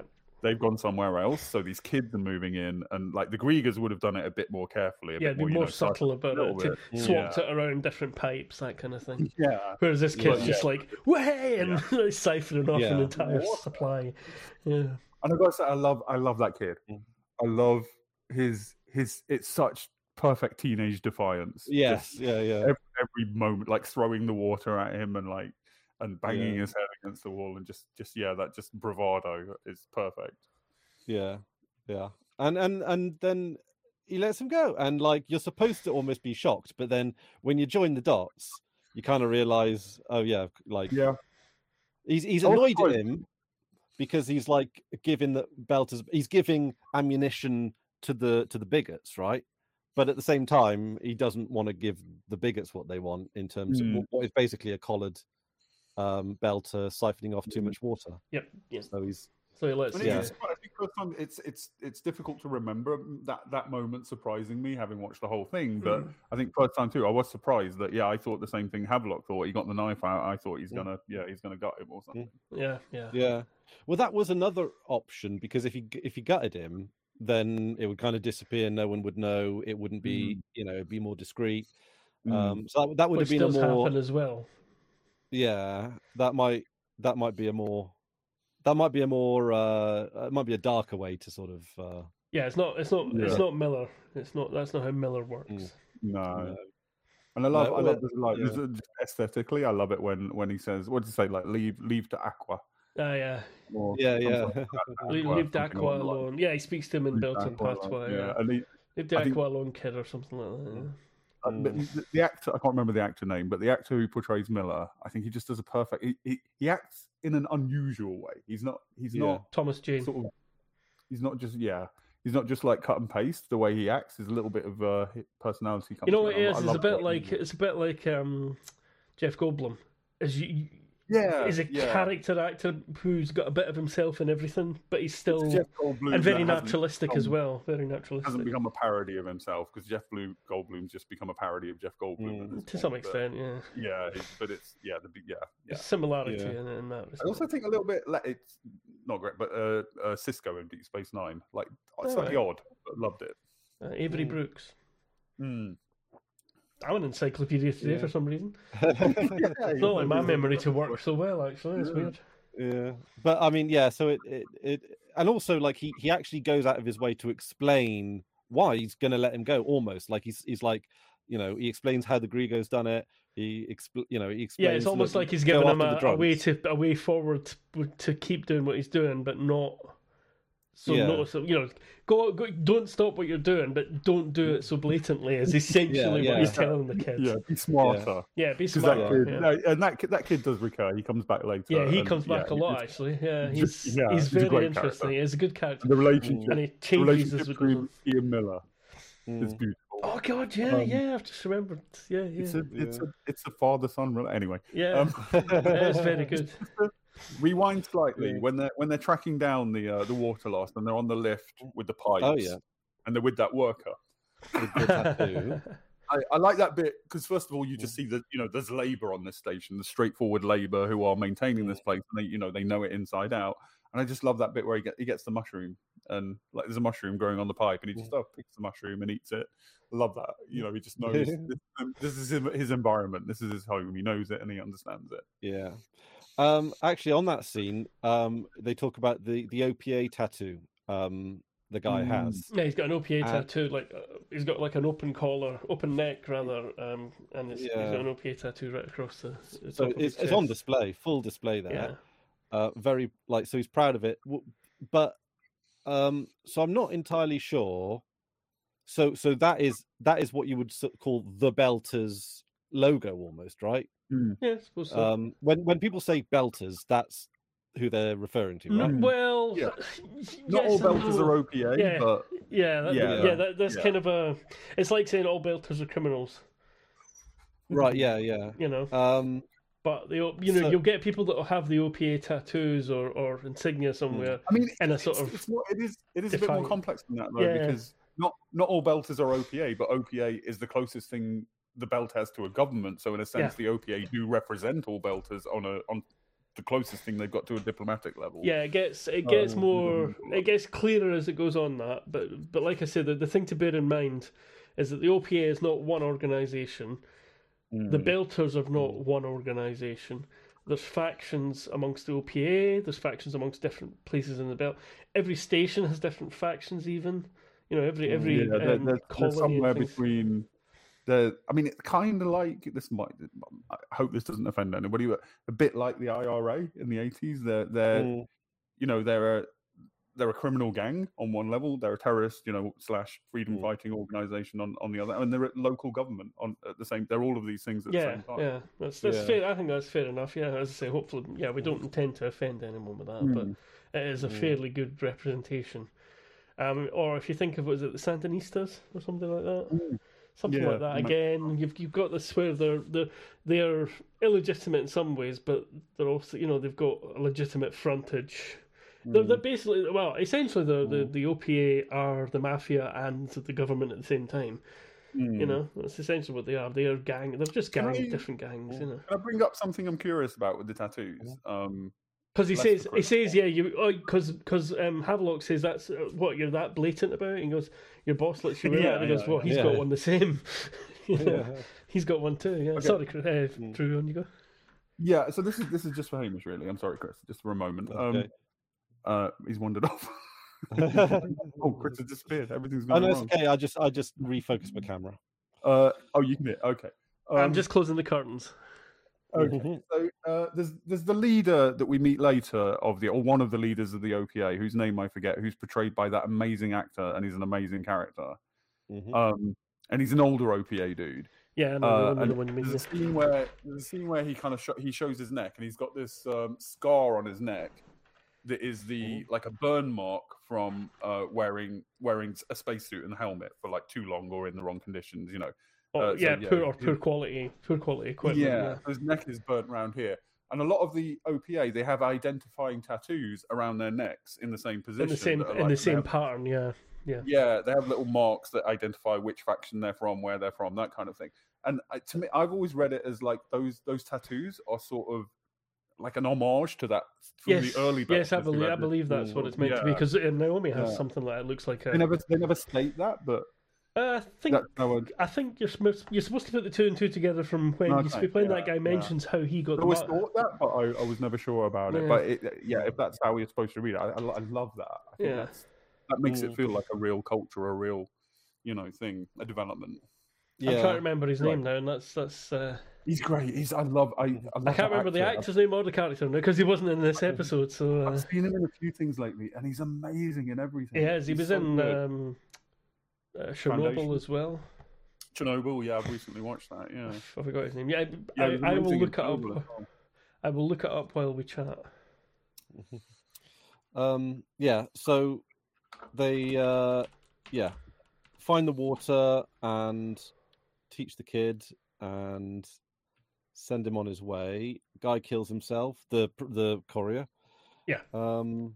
they've gone somewhere else. So these kids are moving in, and like the Griegers would have done it a bit more carefully, a Yeah, bit be more, more, you know, subtle about it. To bit. swapped Yeah. it around different pipes, that kind of thing. Yeah. Whereas this kid's But, just yeah. like, way, and siphoning off an Yeah. entire What? supply. Yeah. And I gotta say, I love, I love that kid. Mm. I love his, his. It's such perfect teenage defiance. Yes, Just yeah, yeah. every, every moment, like throwing the water at him and like and banging Yeah. his head against the wall, and just, just yeah, that just bravado is perfect. Yeah, yeah, and and and then he lets him go, and like you're supposed to almost be shocked, but then when you join the dots, you kind of realize, oh yeah, like Yeah, he's he's I was annoyed at surprised. him because he's like giving the Belters, he's giving ammunition to the to the bigots, right? But at the same time, he doesn't want to give the bigots what they want in terms Mm. of what- what is basically a collared um, Belter siphoning off too Mm. much water. Yep. Yes. So he's So he lets And him Yeah. it's, I think first time it's it's it's difficult to remember that that moment surprising me, having watched the whole thing. But Mm. I think first time too, I was surprised that yeah, I thought the same thing Havelock thought. He got the knife out. I thought he's Mm. gonna yeah, he's gonna gut him or something. Yeah, yeah. Yeah. Well, that was another option because if he if he gutted him, then it would kind of disappear. No one would know. It wouldn't be, you know, it'd be more discreet. Mm. Um, so that, that would Which have been does a more, happen as well. yeah. That might that might be a more, that might be a more, uh, it might be a darker way to sort of. Uh, Yeah, it's not. It's not. It's Yeah. not Miller. It's not. That's not how Miller works. Mm. No. No. And I love, No, I well, love, this, like yeah. this, just aesthetically, I love it when when he says, what does he say, like leave, leave to Aqua. Ah, yeah. Or yeah, yeah. something like that, Leave, Aqua, leave something Aqua along the line. alone. Yeah, he speaks to him in Leave Belton Aqua alone, Patois. yeah. Yeah. And he, Leave the I think- Aqua alone, kid, or something like that. Yeah. Uh, but Mm. the, the actor, I can't remember the actor name, but the actor who portrays Miller, I think he just does a perfect. He, he, he acts in an unusual way. He's not. He's Yeah. not Thomas Jane. sort of. He's not just yeah. He's not just like cut and paste. The way he acts is a little bit of uh, personality. Comes You know to what it. it I- is? I It's a love bit that. like it's a bit like um, Jeff Goldblum. Is you, yeah, is a yeah. character actor who's got a bit of himself in everything, but he's still It's Jeff Goldblum and very that hasn't naturalistic as become- well. Very Hasn't naturalistic become a parody of himself because Jeff Blue Goldblum's just become a parody of Jeff Goldblum Mm. at this to some point, but- extent. Yeah, Yeah, he- but it's yeah, the yeah, yeah. there's similarity Yeah. in, in that. I also think a little bit. le- It's not great, but uh, uh, Cisco in Deep Space Nine, like Oh, slightly right. odd, but loved it. uh, Avery Mm. Brooks. Mm. I'm an encyclopedia today Yeah. for some reason. Yeah, It's not like my he's- memory to work so well. Actually, it's Yeah. weird. Yeah, but I mean, yeah. So it, it, it, and also like he, he actually goes out of his way to explain why he's going to let him go. Almost like he's, he's like, you know, he explains how the Grigos done it. He, expl- you know, he explains. Yeah, it's almost look, like he's go giving him after the a, a way drunks. to a way forward to, to keep doing what he's doing, but not so Yeah. noticeable. You know, go, go don't stop what you're doing, but don't do it so blatantly. Is essentially Yeah, what he's yeah. telling the kids. Yeah, be smarter. Yeah, be Because smart. that kid, yeah. no, and that kid, that kid does recur. He comes back later. Yeah, he and, comes back yeah, a lot it's- actually. Yeah, just- he's yeah, he's he's a very great interesting. character. He's a good character, The relationship, and he the changes relationship as we go. on. between Ian Miller is Mm. beautiful. Oh God, yeah, Um, yeah. I've just remembered. Yeah, yeah, It's a, it's Yeah. a, it's a father-son. rela- Anyway, yeah. um, That is very good. rewind slightly Yeah. when they're when they're tracking down the uh, the water loss and they're on the lift with the pipes. Oh, yeah. and they're with that worker. With the tattoo. I, I like that bit because first of all, you just see that you know there's labour on this station, the straightforward labour who are maintaining this place, and they you know they know it inside out. And I just love that bit where he get he gets the mushroom and like there's a mushroom growing on the pipe, and he just oh, picks the mushroom and eats it. Love that. You know, he just knows this, this is his, his environment. This is his home. He knows it and he understands it. Yeah. Um, actually, on that scene, um, they talk about the the O P A tattoo. Um, the guy Mm. has. Yeah, he's got an O P A Uh, tattoo. Like uh, he's got like an open collar, open neck rather, um, and it's, he's Yeah. got an O P A tattoo right across the. the So top of it's, his it's on chest. display, full display there. Yeah. Uh, very like so he's proud of it, W- but um, so I'm not entirely sure. So so that is that is what you would s- call the Belters logo, almost, right? Yeah, I suppose so. Um, when when people say Belters, that's who they're referring to, N- right? well, Yeah. yes Not all and belters no. are O P A, Yeah. but Yeah, that, Yeah. yeah, that, that's Yeah. kind of a. It's like saying all belters are criminals, Right? Yeah, yeah. you know. Um, But the O- you know So- you'll get people that will have the O P A tattoos or, or insignia somewhere. I mean, In a it's, sort of it's more, it is it is a bit more defined- complex than that though, Yeah. because not not all belters are O P A, but O P A is the closest thing the belt has to a government. So in a sense, Yeah. the O P A do represent all belters on a on the closest thing they've got to a diplomatic level. Yeah, it gets it gets Um, more it gets clearer as it goes on. That, but but like I said, the, the thing to bear in mind is that the O P A is not one organization. The Mm. Belters are not one organization. There's factions amongst the O P A. There's factions amongst different places in the belt. Every station has different factions. Even you know every every Yeah, there- um, there's, colony there's somewhere and things. between the. I mean, it's kind of like this. Might I hope this doesn't offend anybody, but a bit like the I R A in the eighties. They're they're Mm. you know they're a they're a criminal gang on one level. They're a terrorist, you know, slash freedom Mm. fighting organization on, on the other, and they're a local government on at the same. They're all of these things at the Yeah, same time. yeah, that's that's Yeah. fair. I think that's fair enough. Yeah, as I say, hopefully, yeah, we don't intend to offend anyone with that, but Mm. it is a Mm. fairly good representation. Um, or if you think of was it the Sandinistas or something like that, Mm. something Yeah, like that. you might- Again, you've you've got this where they're they're they're illegitimate in some ways, but they're also you know they've got a legitimate frontage. They're, they're basically well, essentially the, the the O P A are the mafia and the government at the same time. Mm. You know, that's essentially what they are. They are gang. They're just Can gang, I- different gangs. You know. Can I bring up something I'm curious about with the tattoos? Um, Because he Less says, the he question. says, yeah, you, because because um, Havelock says that's uh, what you're that blatant about. He goes, your boss lets you wear Yeah, that. And he goes, yeah, well, he's yeah. got one the same. You know, Yeah. he's got one too. Yeah, Okay. sorry, Chris, uh, Drew, on you go. yeah, so this is this is just for Hamish, really. I'm sorry, Chris, just for a moment. Um, Okay. uh, he's wandered off. Oh, Chris has disappeared. Everything's Oh gone no, it's wrong. okay. I just I just refocused my camera. Uh, oh, you can hear. Okay. Um, I'm just closing the curtains. okay. So uh, there's there's the leader that we meet later of the or one of the leaders of the O P A, whose name I forget, who's portrayed by that amazing actor, and he's an amazing character. Mhm. Um, and he's an older O P A dude. Yeah, I know, Uh, I know and the one you mean. there's a yeah. scene where there's a scene where he kind of sho- he shows his neck, and he's got this um, scar on his neck that is the like a burn mark from uh, wearing wearing a spacesuit and a helmet for like too long or in the wrong conditions. You know. Oh, uh, so, yeah, yeah, poor or he- poor quality, poor quality equipment. Yeah, Yeah, so his neck is burnt around here. And a lot of the O P A, they have identifying tattoos around their necks in the same position. in the same that are in like- the they same have- pattern. Yeah, yeah. Yeah, they have little marks that identify which faction they're from, where they're from, that kind of thing. And I, to me, I've always read it as like those those tattoos are sort of like an homage to that from Yes, the early. yes, I Belters who believe had I this believe that's what cool- it's meant to be. yeah. Because Naomi has Yeah. something that looks like They a. never they never state that, but Uh, I think that's how I'd, I think you're supposed you're supposed to put the two and two together from when Okay, you speak when yeah, that guy yeah. mentions how he got I the always mark. thought that, but I, I was never sure about it. Yeah. But it, yeah, if that's how you're supposed to read it, I, I, lo- I love that. I think Yeah. that's, that makes Mm. it feel like a real culture, a real, you know, thing, a development. I'm trying to Yeah. remember his Right. name now, and that's that's. Uh, He's great. He's I love I. I, love I that can't remember the actor. actor's name or the character now because he wasn't in this episode. So uh, I've seen him in a few things lately, and he's amazing in everything. he has. He He's was so in good. um, uh, Chernobyl Foundation. as well. Chernobyl. Yeah, I've recently watched that. Yeah, I forgot his name. Yeah, yeah I, he was I will amazing in look it up. Chernobyl as well. I will look it up while we chat. Um, yeah, so they uh, yeah find the water and teach the kid and send him on his way. Guy kills himself. The the courier. Yeah. Um,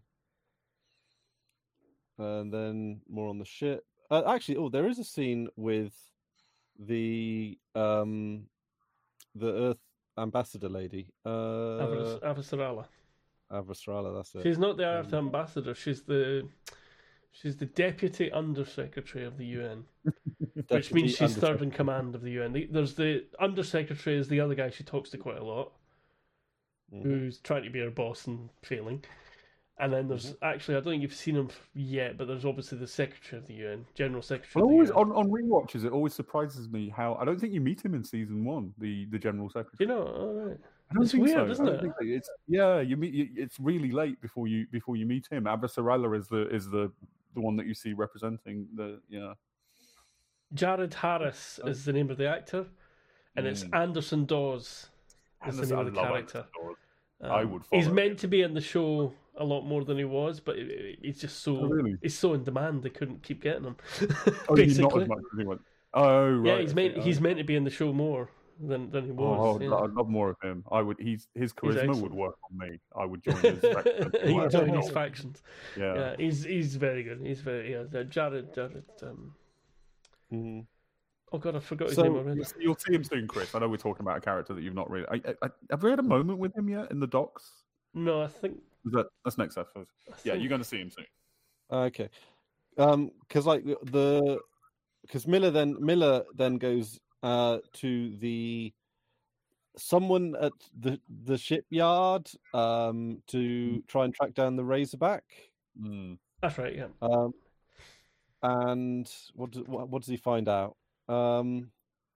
and then more on the ship. Uh, actually, oh, there is a scene with the um the Earth ambassador lady. Uh, Avas- Avasarala. Avasarala, that's it. She's not the Earth ambassador. She's the she's the deputy undersecretary of the U N, which Deputy means she's third Undersecretary. in command of the U N. The- There's the undersecretary is the other guy she talks to quite a lot, Mhm. who's trying to be her boss and failing. And then there's Mm-hmm. actually I don't think you've seen him f- yet, but there's obviously the secretary of the U N, general secretary. Well, of the always U N. on, on rewatches, it always surprises me how I don't think you meet him in season one, the the general secretary. You know, all right. I don't It's think weird, so. isn't I don't it? think so. It's yeah, you meet. You, it's really late before you before you meet him. Avasarala is the is the the one that you see representing the yeah. Jared Harris is the name of the actor, and it's Mm. Anderson Dawes is the Anderson- name of the I love character. Anderson Dawes. Um, I would He's follow meant him. to be in the show a lot more than he was, but it- it- he's just so Oh, really? he's so in demand they couldn't keep getting him. Oh, he's not basically, as much as he went. Oh, right. yeah, he's okay, meant he's oh. meant to be in the show more than than he was. Oh, yeah. I'd love more of him. I would. He's his charisma excellent. would work on me. I would join his. faction. He Wow. joined his factions. Yeah. Yeah, he's he's very good. He's very yeah. uh, Jared Jared. Um, Mhm. oh god, I forgot his So- name already. You'll see- You'll see him soon, Chris. I know we're talking about a character that you've not really. I, I, have we had a moment with him yet in the docs? No, I think Is that that's next episode? I Yeah, think- you're going to see him soon. Okay, um, because like the because Miller then Miller then goes uh to the someone at the the shipyard um to try and track down the Razorback. Mm. that's right. Yeah. Um, and what does what, what does he find out? Um,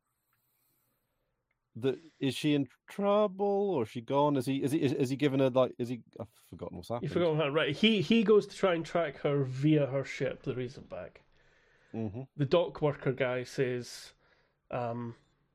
that is she in trouble or is she gone? Is he is he is, is he given her like is he? I've forgotten what's happened. You forgot that, right? He he goes to try and track her via her ship, the Razorback. Mm-hmm. The dock worker guy says, um,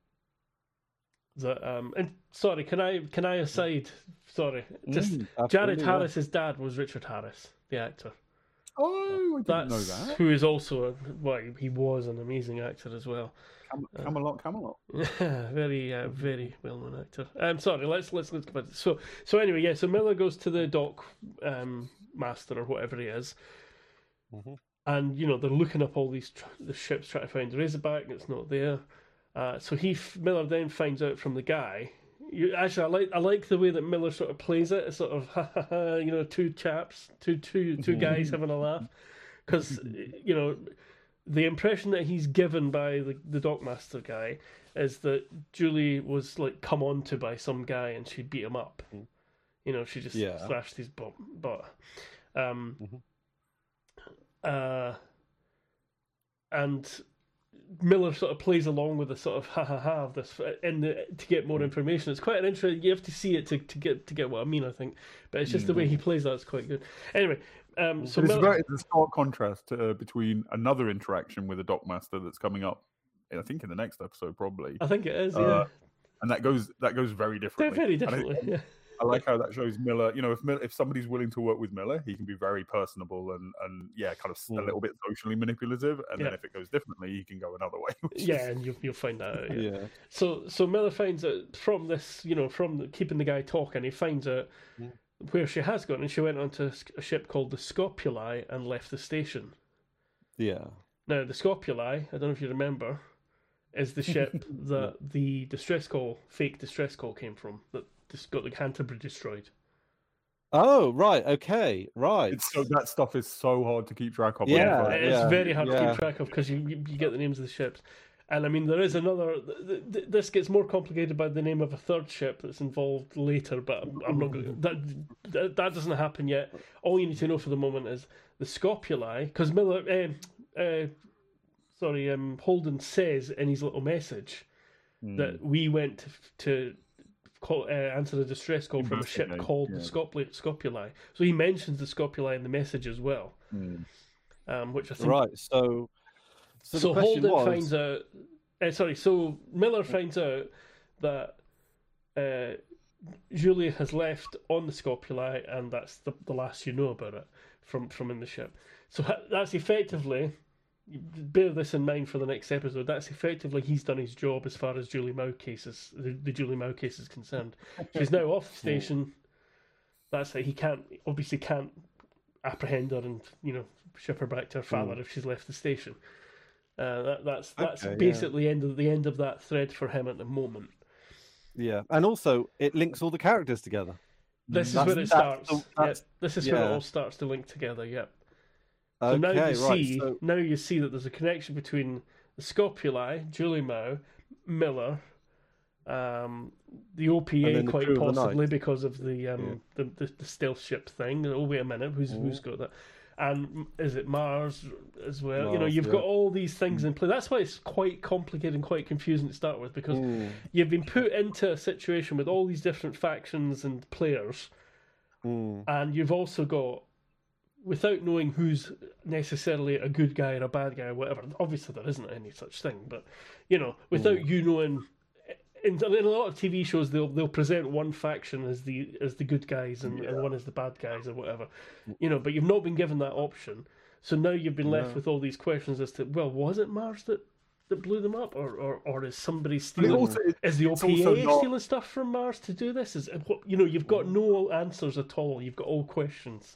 that um, and sorry, can I can I aside? Sorry, just Mm, Jared absolutely, yeah. Harris's dad was Richard Harris, the actor. Oh, I didn't That's know that. who is also a, well, he was an amazing actor as well. Cam- Camelot, Camelot. very, uh, very well-known actor. Um, sorry, let's let's let's go back. So, so anyway, yeah. So Miller goes to the dock um, master or whatever he is, Mhm. and you know they're looking up all these tr- the ships trying to find the Razorback. And it's not there. Uh, so he f- Miller then finds out from the guy. You, actually, I like I like the way that Miller sort of plays it. It's sort of ha, ha, ha, you know, two chaps, two two two guys having a laugh, because you know. The impression that he's given by the, the dockmaster guy is that Julie was like come on to by some guy and she beat him up. Mm. You know, she just Yeah. slashed his butt. butt. Um, Mhm. uh, and Miller sort of plays along with the sort of ha ha ha of this in the, to get more information. It's quite an interesting. You have to see it to, to get to get what I mean. I think, but it's just the way he plays that's quite good. Anyway, um, so But it's Miller, very it's a stark contrast uh, between another interaction with a dockmaster that's coming up. I think in the next episode, probably, I think it is. Yeah, Uh, and that goes that goes very they're differently. very And I- differently. Yeah. I like how that shows Miller. You know, if Miller, if somebody's willing to work with Miller, he can be very personable and and yeah, kind of Mm. a little bit socially manipulative. And then Yeah. if it goes differently, he can go another way. which is- Yeah, and you'll you'll find that out. Yeah. Yeah. So so Miller finds out from this, you know, from the, keeping the guy talking, he finds out Mm. where she has gone, and she went onto a ship called the Scopuli and left the station. Yeah. Now the Scopuli, I don't know if you remember, is the ship that the distress call, fake distress call, came from that just got the Canterbury destroyed. Oh, right. Okay. Right. It's so that stuff is so hard to keep track of. Yeah, whenever- It's yeah, very hard to yeah. keep track of because you, you you get the names of the ships, and I mean there is another. Th- th- this gets more complicated by the name of a third ship that's involved later, but I'm, I'm not going. That, that that doesn't happen yet. All you need to know for the moment is the Scopuli, because Miller, um, uh, sorry, um, Holden says in his little message Mm. that we went to, to call, uh, answer a distress call from a ship Investigate, called yeah. the Scopuli, Scopuli. So he mentions the Scopuli in the message as well, Mm. um, which I think. Right. So. So, So, the question Holden was. finds out. Uh, sorry, so Miller finds out that uh, Julia has left on the Scopuli, and that's the, the last you know about it from from in the ship. So ha- that's effectively. Bear this in mind for the next episode. That's effectively he's done his job as far as Julie Mao case is the, the Julie Mao case is concerned. She's now off the station. That's it. He can't obviously can't apprehend her and you know ship her back to her father if she's left the station. Uh, that, that's that's Okay, yeah. basically the end of the end of that thread for him at the moment. Yeah. And also, it links all the characters together. This is That's- where it that's starts. the- Yeah, that's- this is where it yeah. all starts to link together. Yeah. So Okay. now you right. see So. now you see that there's a connection between the Scopuli, Julie Mao, Miller, um, the O P And A then the quite crew of the possibly night. because of the um the, the, the stealth ship thing. Oh wait a minute, who's Mm. who's got that? And is it Mars as well? you know, Mars, you've yeah. got all these things in play. That's why it's quite complicated and quite confusing to start with because Mm, you've been put into a situation with all these different factions and players, mm, and you've also got, without knowing who's necessarily a good guy or a bad guy or whatever, obviously there isn't any such thing, but, you know, without you knowing, in, in a lot of T V shows, they'll they'll present one faction as the as the good guys and, and one as the bad guys or whatever, you know, but you've not been given that option. So now you've been left No. with all these questions as to, well, was it Mars that, that blew them up? Or, or, or is somebody But it stealing... also, it- Is the it's O P A also not- stealing stuff from Mars to do this? Is what you know? You've got no answers at all. You've got all questions,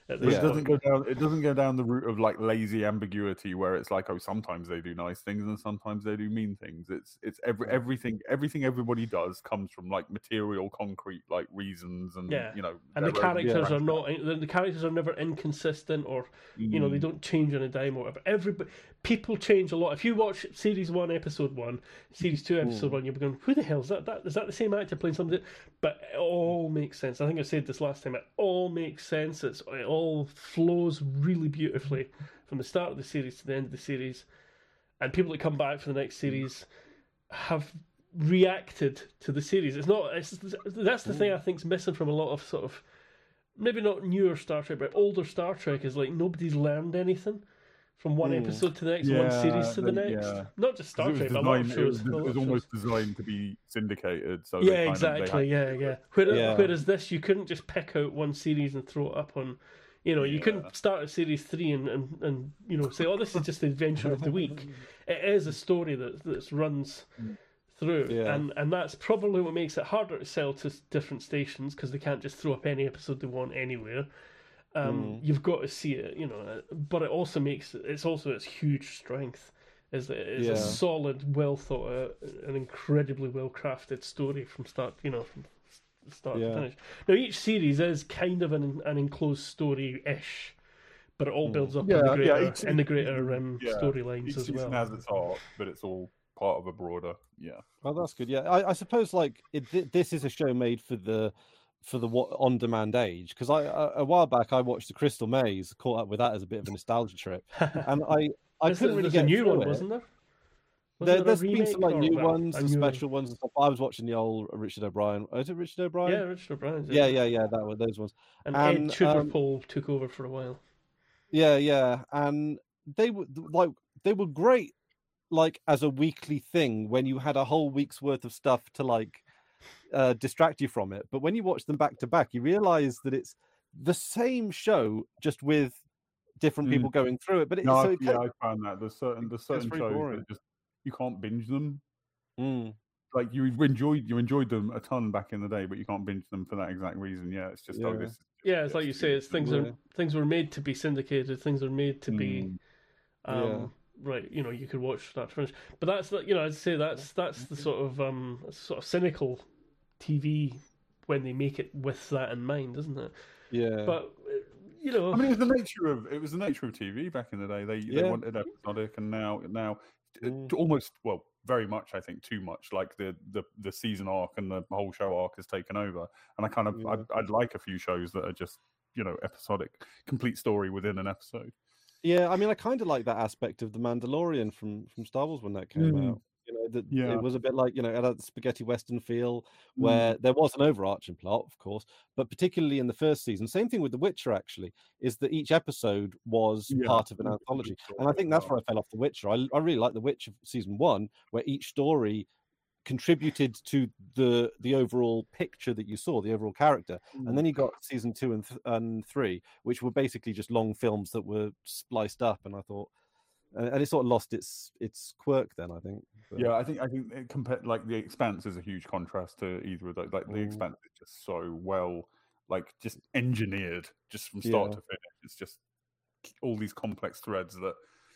At But this it doesn't point. go down. It doesn't go down the route of like lazy ambiguity, where it's like, oh, sometimes they do nice things and sometimes they do mean things. It's it's every everything everything everybody does comes from like material, concrete like reasons, and Yeah. you know, And the their own characters are background. not the, the characters are never inconsistent, or you know, they Mm. don't change on a dime or whatever. Everybody people change a lot. If you watch series one, episode one, series two, episode Mm. one, you'll be going, who the hell is that? That is that the same actor playing something? But it all makes sense. I think I said this last time. It all makes sense. It's it all flows really beautifully from the start of the series to the end of the series. And people that come back for the next series have reacted to the series. It's not. It's, that's the thing I think's missing from a lot of sort of maybe not newer Star Trek, but older Star Trek is like nobody's learned anything from one Mm. episode to the next, one Yeah, series to the they- next. yeah. Not just Star It was Trek, but a lot of designed- it was, shows. a it lot was of almost shows. designed to be syndicated. So they Yeah, kind of- they exactly. had Yeah, to- yeah. Whereas, Yeah. whereas this, you couldn't just pick out one series and throw it up on. You know, you Yeah. couldn't start at series three and, and, and you know say, "Oh, this is just the adventure of the week." It is a story that that runs through, Yeah. and and that's probably what makes it harder to sell to s- different stations because they can't just throw up any episode they want anywhere. Um, Mm. You've got to see it, you know. uh, But it also makes it's also its huge strength is that it's Yeah. a solid, well thought out, an incredibly well crafted story from start, you know, from start Yeah. to finish. Now each series is kind of an an enclosed story ish, but it all Mm. builds up Yeah, in the yeah, greater each- in the greater um, yeah, storylines Each as season well. has its arc, but it's all part of a broader. Yeah. Well, that's good. Yeah, I, I suppose like it, thi- this is a show made for the for the what on-demand age. Because I a, a while back I watched the Crystal Maze, caught up with that as a bit of a nostalgia trip, and I I There's, couldn't really there's get a new through one, it. wasn't there? There, Wasn't there's there a been some like remake new or- well, ones, a and new- special ones and stuff. I was watching the old Richard O'Brien. Is it Richard O'Brien? Yeah, Richard O'Brien's. yeah, yeah, yeah. That were those ones. And, And, Ed Tudor um, Pole took over for a while. Yeah, yeah, and they were like they were great, like as a weekly thing when you had a whole week's worth of stuff to like uh, distract you from it. But when you watch them back to back, you realize that it's the same show just with different Mm. people going through it. But it, No, so I, it yeah, kind I found that there's certain there's It's certain very shows boring. that just you can't binge them. Mm, Like you enjoyed you enjoyed them a ton back in the day, but you can't binge them for that exact reason. Yeah, it's just oh, Yeah. this. Is Yeah, it's like you say, it's things Yeah. are things were made to be syndicated. Things are made to be, Mm. um, Yeah. right. You know, you could watch start to finish. But that's the you know, I'd say that's that's the sort of um sort of cynical T V when they make it with that in mind, isn't it? yeah, But uh, you know, I mean, it was the nature of it was the nature of T V back in the day. They Yeah. they wanted episodic, and now now it- Mm. almost well very much I think too much. Like the the the season arc and the whole show arc has taken over, and I kind of Yeah. I'd, I'd like a few shows that are just you know episodic, complete story within an episode. yeah. I mean, I kind of like that aspect of the Mandalorian from from Star Wars when that came Mm. out. You know, that Yeah. it was a bit like you know, it had that spaghetti western feel Mm. where there was an overarching plot, of course, but particularly in the first season. Same thing with The Witcher, actually, is that each episode was Yeah. part of an anthology, and I think that's where I fell off The Witcher. I, I really like The Witcher season one, where each story contributed to the the overall picture that you saw, the overall character, and then you got season two and th- and three, which were basically just long films that were spliced up, and I thought. And and it sort of lost its its quirk then, I think. But- Yeah, I think I think it compared like the Expanse is a huge contrast to either of those. Like the Mm. Expanse is just so well, like just engineered, just from start Yeah. to finish. It's just all these complex threads that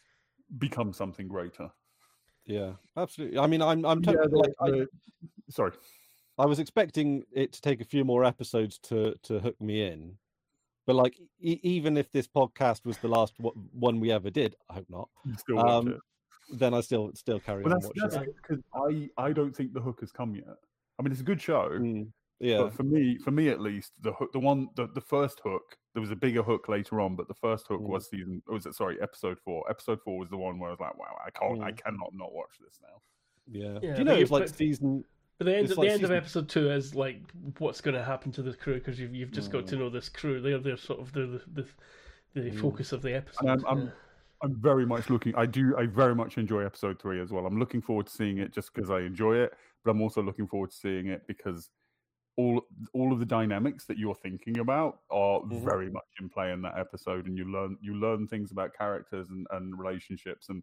become something greater. Yeah, absolutely. I mean, I'm I'm Yeah, totally, the- like, I, the- sorry. I was expecting it to take a few more episodes to to hook me in, but like e- even if this podcast was the last w- one we ever did, I hope not. You still watch Um, it. then I still still carry Well, on that's, watching that's it. because I, I don't think the hook has come yet. I mean, it's a good show, Mm, yeah, but for me, for me at least, the hook, the one, the, the first hook, there was a bigger hook later on, but the first hook Mm. was season, was it sorry, episode four. Episode four was the one where I was like, wow, I can't, I Mm. cannot not watch this now. yeah. Yeah, Do you but know you- it's like but- season? But the end, It's of, like the end of season- episode two is like what's going to happen to the crew because you've you've just got to know this crew. They're they're sort of the the, the, the Mm. focus of the episode. And I'm, I'm, yeah. I'm very much looking. I do. I very much enjoy episode three as well. I'm looking forward to seeing it just because I enjoy it, but I'm also looking forward to seeing it because all all of the dynamics that you're thinking about are Mhm. very much in play in that episode, and you learn you learn things about characters and, and relationships. And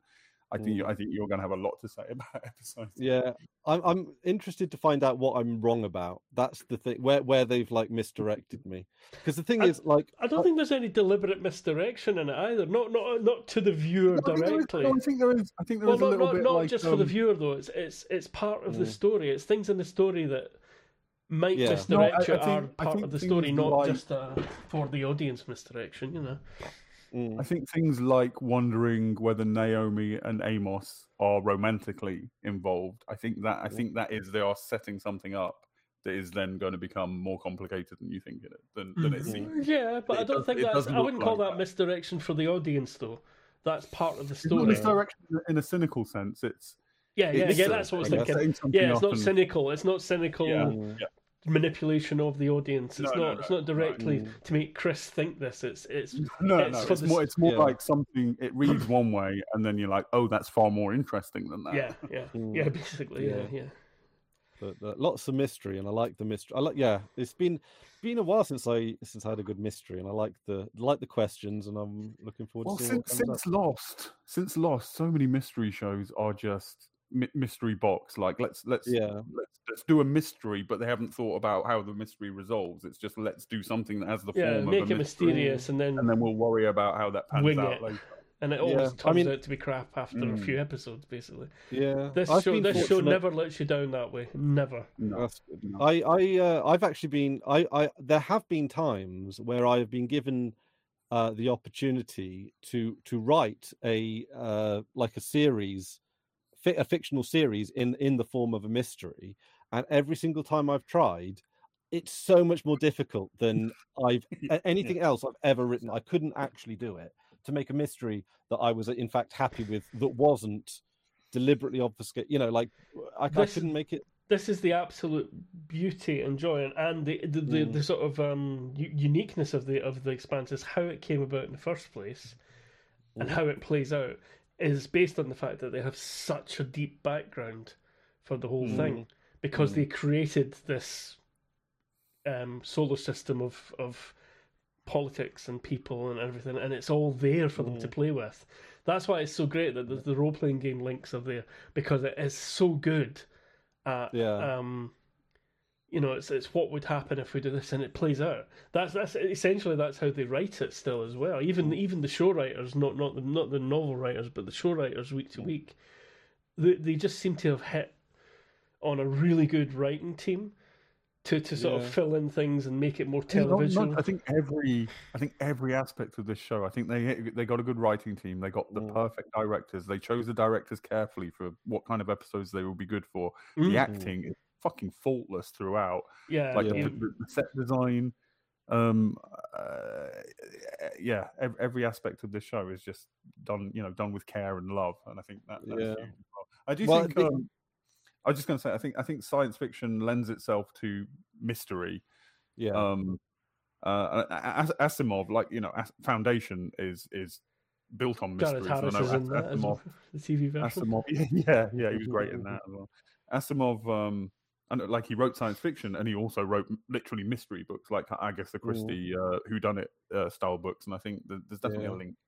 I think you, I think you're going to have a lot to say about episodes. Yeah, I'm I'm interested to find out what I'm wrong about. That's the thing where where they've like misdirected me. Because the thing I, is, like, I don't I, think there's any deliberate misdirection in it either. Not not not to the viewer no, directly. I think there is. I think there well, is a not, little not, bit not like, just um... for the viewer though. It's it's it's part of mm. the story. It's things in the story that might yeah. misdirect no, I, you I think, are part of the story, not like... just uh, for the audience misdirection. You know. Mm. I think things like wondering whether Naomi and Amos are romantically involved. I think that I think that is they are setting something up that is then going to become more complicated than you think it is, than, than it seems. Yeah, but it I don't does, think that's. I wouldn't call like that, that misdirection for the audience, though. That's part of the story. It's not misdirection in a cynical sense. It's yeah, yeah, it's, yeah. That's what I was thinking. Yeah, it's not and... cynical. It's not cynical. Yeah, yeah. Manipulation of the audience. It's no, not. No, no, it's not directly no. to make Chris think this. It's. It's. No, it's no. For it's the... more. It's more yeah. like something. It reads one way, and then you're like, "Oh, that's far more interesting than that." Yeah, yeah, mm. yeah. Basically, yeah, yeah. yeah. But uh, lots of mystery, and I like the mystery. I like. Yeah, it's been been a while since I since I had a good mystery, and I like the like the questions, and I'm looking forward well, to seeing since what comes since up. Lost, since Lost, so many mystery shows are just mystery box. Like let's let's yeah let's let's do a mystery, but they haven't thought about how the mystery resolves. It's just let's do something that has the yeah, form make of a it mystery, mysterious, and then and then we'll worry about how that pans wing out it. later. And it always yeah. turns I mean, out to be crap after mm. a few episodes, basically. Yeah, this I've show this fortunate... show never lets you down that way. Never. No. no. I I uh, I've actually been I I there have been times where I have been given uh, the opportunity to to write a uh, like a series. A fictional series in in the form of a mystery, and every single time I've tried, it's so much more difficult than I've anything yeah. else I've ever written. I couldn't actually do it to make a mystery that I was in fact happy with, that wasn't deliberately obfuscate. You know, like I, I couldn't make it. This is the absolute beauty and joy, and, and the the, the, mm. the sort of um, uniqueness of the of the Expanse is how it came about in the first place, mm. and how it plays out. Is based on the fact that they have such a deep background for the whole mm. thing, because mm. they created this um, solar system of of politics and people and everything, and it's all there for mm. them to play with. That's why it's so great that the, the role playing game links are there, because it is so good at yeah. um, you know, it's it's what would happen if we do this, and it plays out. That's that's essentially that's how they write it still as well. Even even the show writers, not not the not the novel writers, but the show writers week to week, they they just seem to have hit on a really good writing team to, to sort yeah. of fill in things and make it more television. Not, not, I think every I think every aspect of this show. I think they they got a good writing team. They got the mm. perfect directors. They chose the directors carefully for what kind of episodes they will be good for. Mm. The acting is fucking faultless throughout. Yeah, like yeah. The, the, the set design, um, uh, yeah, every, every aspect of this show is just done, you know, done with care and love, and I think that that's yeah. huge as well. I do well, think. the... Um, I was just going to say, I think I think science fiction lends itself to mystery. Yeah. Um, uh, Asimov, like you know, Foundation is is built on mysteries. Gareth Harris is in that as well, the T V version. Asimov, yeah, yeah, he was great in that as well. Asimov, um, and like he wrote science fiction, and he also wrote literally mystery books, like Agatha Christie, uh, whodunit uh, style books, and I think there's definitely yeah. a link.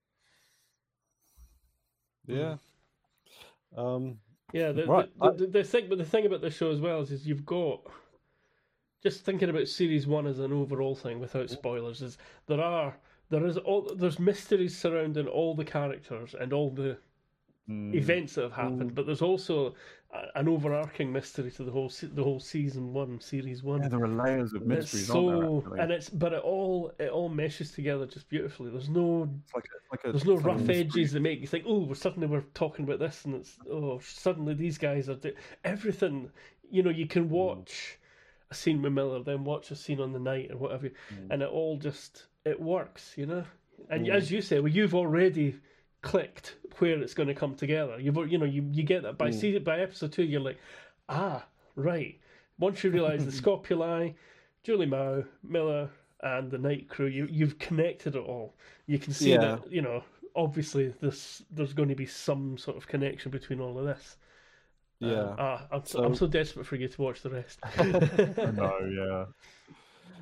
Yeah. Um. Yeah, the, right. the, the, the thing, but the thing about this show as well is, is you've got, just thinking about series one as an overall thing without spoilers, is there are there is all there's mysteries surrounding all the characters and all the mm. events that have happened, mm. but there's also a, an overarching mystery to the whole the whole season one, series one. Yeah, there are layers of mysteries, so, aren't there, and it's but it all it all meshes together just beautifully. There's no it's like a, like a, there's no like rough edges that make you think, oh, we're suddenly we're talking about this, and it's oh, suddenly these guys are do-. everything. You know, you can watch mm. a scene with Miller, then watch a scene on the night or whatever, mm. and it all just it works, you know. And mm. as you say, well, you've already clicked where it's going to come together. You've you know you, you get that by mm. see by episode two. You're like, ah, right. Once you realise the Scopuli, Julie Mao, Miller, and the night crew, you you've connected it all. You can see yeah. that you know obviously this there's going to be some sort of connection between all of this. Yeah, uh, ah, I'm so, so... I'm so desperate for you to watch the rest. I know, yeah.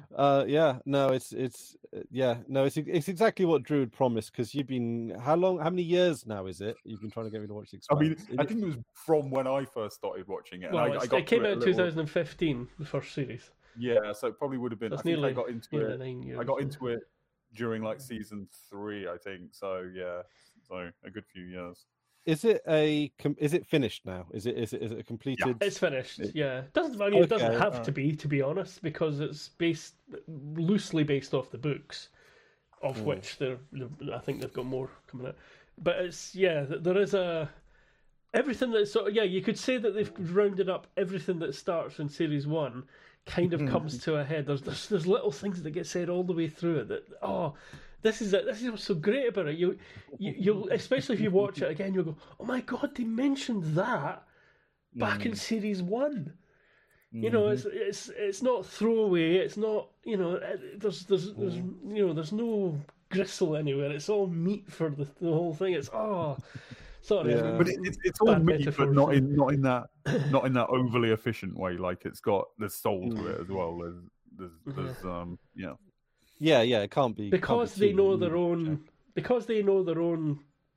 Uh, yeah, no, it's it's uh, yeah, no, it's it's exactly what Drew had promised because you've been how long, how many years now is it? You've been trying to get me to watch The I mean, Expanse. I think it was from when I first started watching it. And Well, I, it's- I got it came to out it in a little- twenty fifteen, the first series. Yeah, so it probably would have been. That's I think nearly I got into nearly it. nine years. I got yeah. into it during like season three, I think. So yeah, so a good few years. Is it a com- is it finished now? Is it is it is it a completed? It's finished. It- yeah, doesn't. I mean, it doesn't Okay, have alright. to be, to be honest, because it's based loosely based off the books, of Mm. which they're, they're. I think they've got more coming out. But it's yeah, th- there is a everything that's sort of yeah. You could say that they've rounded up everything that starts in series one. Kind of comes to a head. There's, there's there's little things that get said all the way through it that oh. This is it. This is what's so great about it. You, you, you'll especially if you watch it again, you'll go, "Oh my god, they mentioned that back in series one." You know, it's it's it's not throwaway. It's not you know. it- There's there's there's you know there's no gristle anywhere. It's all meat for the, the whole thing. It's oh, sorry. I Yeah. mean, But it, it's it's all bad meat, but metaphors. not in not in that not in that overly efficient way. Like it's got there's soul to it as well. There's there's, there's um yeah. Yeah, yeah, it can't be can't be because they too know rude. their own because they know their own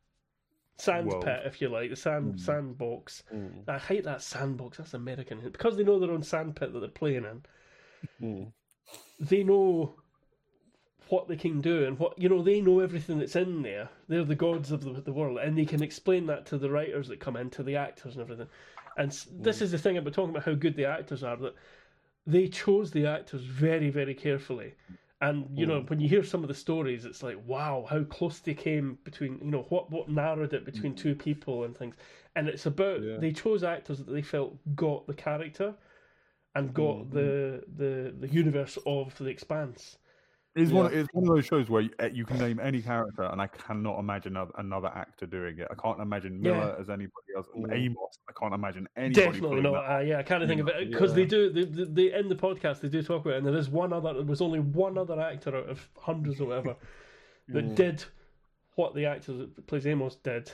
sand World. pit, if you like, the sand Mm. sandbox. Mm, I hate that sandbox. That's American. Because they know their own sand pit that they're playing in, mm, they know what they can do and what you know. They know everything that's in there. They're the gods of the, the world, and they can explain that to the writers that come in, to the actors and everything. And s this is the thing about talking about how good the actors are. That they chose the actors very, very carefully. And you know, when you hear some of the stories, it's like, wow, how close they came between, you know, what what narrowed it between two people and things. And it's about Yeah. they chose actors that they felt got the character and got the the the universe of The Expanse. It's one. Yeah. It's one of those shows where you, uh, you can name any character, and I cannot imagine another, another actor doing it. I can't imagine Miller as anybody else. Mm. Amos, I can't imagine anybody. Definitely pulling not. that. Uh, yeah, I kind of think of it because Yeah. they do. They, they, they in the podcast they do talk about it, and there is one other. There was only one other actor out of hundreds or whatever that Mm. did what the actor that plays Amos did.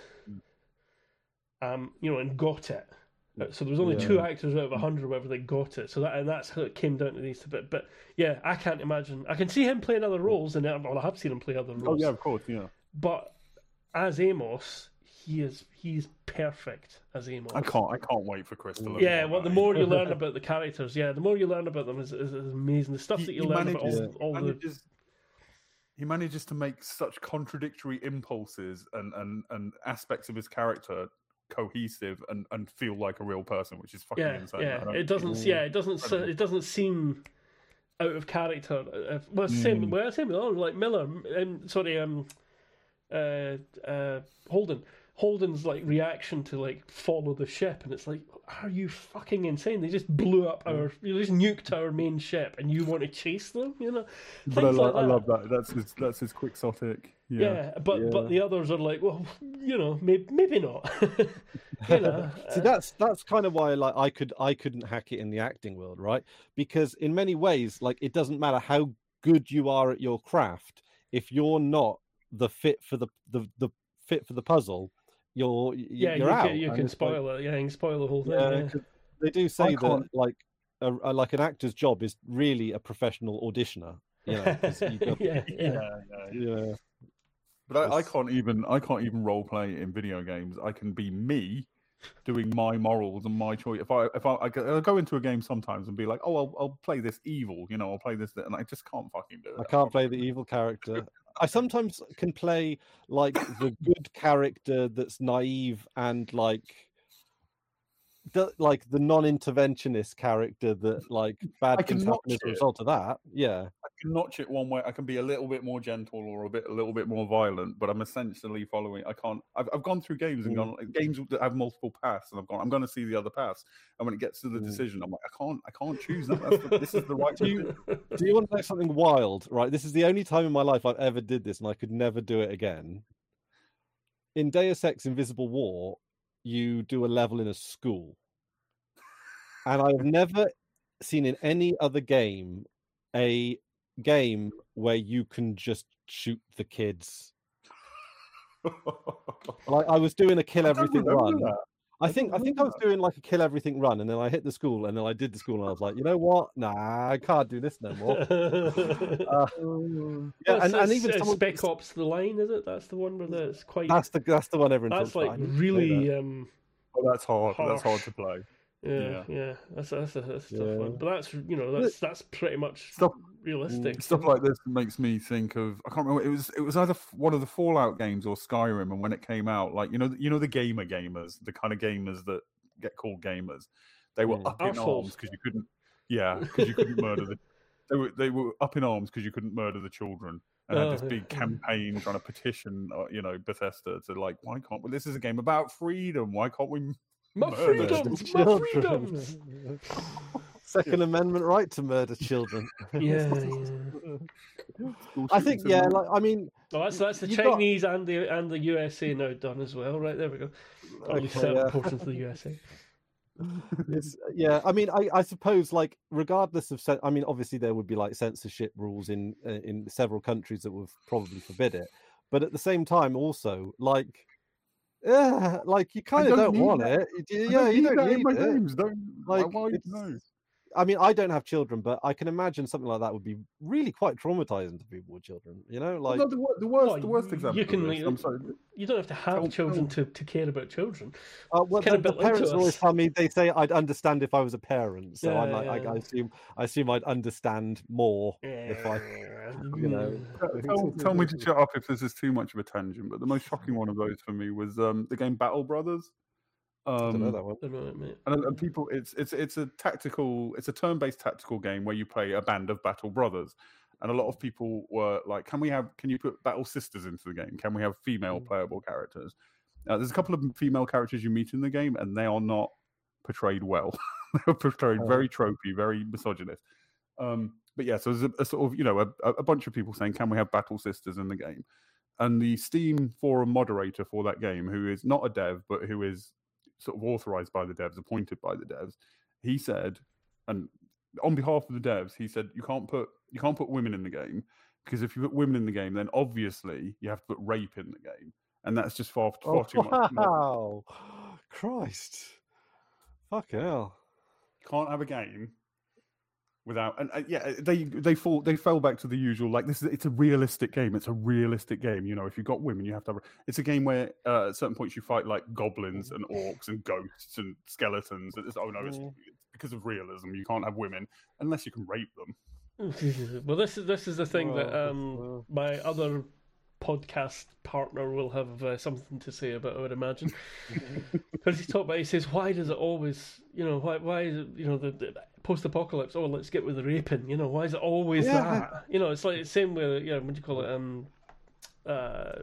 Um, you know, and got it. So there was only Yeah. two actors out of a hundred or whatever that got it. So that and that's how it came down to these two. But but yeah, I can't imagine. I can see him playing other roles, and well, I have seen him play other Oh roles. yeah, of course, yeah. But as Amos, he is he's perfect as Amos. I can't. I can't wait for Crystal. Yeah, well, the more you learn about the characters, yeah, the more you learn about them is, is, is amazing. The stuff He- that you he learn manages- about all, all the manages, he manages to make such contradictory impulses and, and, and aspects of his character cohesive and, and feel like a real person, which is fucking yeah, insane. yeah. I don't- It doesn't, yeah, it doesn't, se- Incredible. it doesn't seem out of character. Uh, Well, it's the same, Mm. well, it's the same with all, like Miller. Um, sorry, um, uh, uh, Holden. Holden's like reaction to like follow the ship, and it's like, are you fucking insane? They just blew up our, they just nuked our main ship, and you want to chase them? You know, But I, Things lo- like I that. love that. That's his. That's his quixotic. Yeah, Yeah. but Yeah. but the others are like, well, you know, maybe maybe not. you know, See, that's that's kind of why like I could I couldn't hack it in the acting world, right? Because in many ways, like it doesn't matter how good you are at your craft, if you're not the fit for the the, the fit for the puzzle, you're y- yeah, you're you out. can, you And can it's like- spoil it. Yeah, you can spoil the whole thing. Yeah, Yeah, 'cause they do say that can't- like a, a- like an actor's job is really a professional auditioner. You know, 'cause you got- yeah, yeah. yeah, yeah. yeah. But I, I It's- can't even. I can't even role play in video games. I can be me, doing my morals and my choice. If I if I, I go I'll go into a game sometimes and be like, oh, I'll, I'll play this evil. You know, I'll play this, and I just can't fucking do it. I can't play the evil character. I sometimes can play like the good character that's naive and like the, like the non-interventionist character that like bad I can things happen notch as a it. result of that. Yeah. I can notch it one way. I can be a little bit more gentle or a bit a little bit more violent, but I'm essentially following. I can't. I've I've gone through games and Mm. gone like, games that have multiple paths, and I've gone. I'm going to see the other paths, and when it gets to the Mm. decision, I'm like, I can't. I can't choose that. That's the, this is the right. Do you, do you want to know something wild? Right. This is the only time in my life I've ever did this, and I could never do it again. In Deus Ex: Invisible War, you do a level in a school, and I've never seen in any other game a game where you can just shoot the kids. Like I was doing a kill I don't everything remember run. that. I I think I don't think know I was that. doing like a kill everything run, and then I hit the school, and then I did the school, and I was like, you know what? Nah, I can't do this no more. Uh, Uh, yeah, What's and, and this, even uh, someone Spec Ops: The Line, is it? That's the one where the, it's quite. that's the that's the one everyone That's talks like about. I need to play that. really. Um, oh, that's hard. That's hard Harsh. to play. yeah, Yeah. yeah, that's that's a, that's a tough Yeah. one. But that's you know that's that's pretty much Stuff- realistic. Stuff you know? like this makes me think of I can't remember. It was it was either f- one of the Fallout games or Skyrim, and when it came out, like you know you know the gamer gamers, the kind of gamers that get called gamers, they were Mm. up in Arseholes. arms because you couldn't, yeah, because you couldn't murder the. They were they were up in arms because you couldn't murder the children, and Oh, had this yeah, big yeah. campaign trying to petition, uh, you know, Bethesda to like, why can't we? This is a game about freedom. Why can't we? My murder freedoms, my freedoms. Second Amendment right to murder children. Yeah, yeah. school I think shootings in yeah. America? Like I mean, Well, that's that's the You got- Chinese and the and the U S A now done as well. Right there we go. Or at least Okay, certain yeah. portions of the U S A. it's yeah. I mean, I, I suppose like regardless of, cen- I mean, obviously there would be like censorship rules in uh, in several countries that would probably forbid it, but at the same time also like. Yeah, like you kind of don't don't, need want that. it. You- I Yeah, don't you need don't that in need my it. games. Don't Like, like why? it's- No. I mean, I don't have children, but I can imagine something like that would be really quite traumatizing to people with children. You know, Well, like no, the, wor- the worst, Well, the worst you example. can of this, leave- I'm sorry. You don't have to have Tell- children tell- to, to care about children. uh, well, kinda the, the built into parents us. always tell me they say I'd understand if I was a parent. So I Yeah, might, I, yeah. I assume, I assume I'd understand more if I, you know. Tell, tell me to shut up if this is too much of a tangent. But the most shocking one of those for me was um, the game Battle Brothers. I don't know Um, that one. I don't know it, mate. and, and people, it's it's it's a tactical, it's a turn-based tactical game where you play a band of battle brothers. And a lot of people were like, "Can we have? Can you put battle sisters into the game? Can we have female Mm. playable characters?" Uh, there's a couple of female characters you meet in the game, and they are not portrayed well. They're portrayed Oh. very tropey, very misogynist. Um, but yeah, so there's a, a sort of you know a, a bunch of people saying, "Can we have battle sisters in the game?" And the Steam forum moderator for that game, who is not a dev but who is sort of authorized by the devs, appointed by the devs, he said, and on behalf of the devs, he said, "You can't put you can't put women in the game because if you put women in the game, then obviously you have to put rape in the game, and that's just far far Oh, too much. wow, Christ, fucking hell. You can't have a game." Without and uh, yeah, they they fall they fell back to the usual like this is it's a realistic game. It's a realistic game. You know, if you've got women, you have to have. It's a game where uh, at certain points you fight like goblins and orcs and ghosts and skeletons. It's, oh no, it's, Mm. it's because of realism. You can't have women unless you can rape them. Well, this is this is the thing that Oh, um, well. my other podcast partner will have uh, something to say about, I would imagine, because he's talked about. He says, "Why does it always, you know, why why is it, you know, the, the post-apocalypse? Oh, let's get with the raping. You know, why is it always Yeah. that? You know, it's like the same with yeah, what do you call it? Um, uh,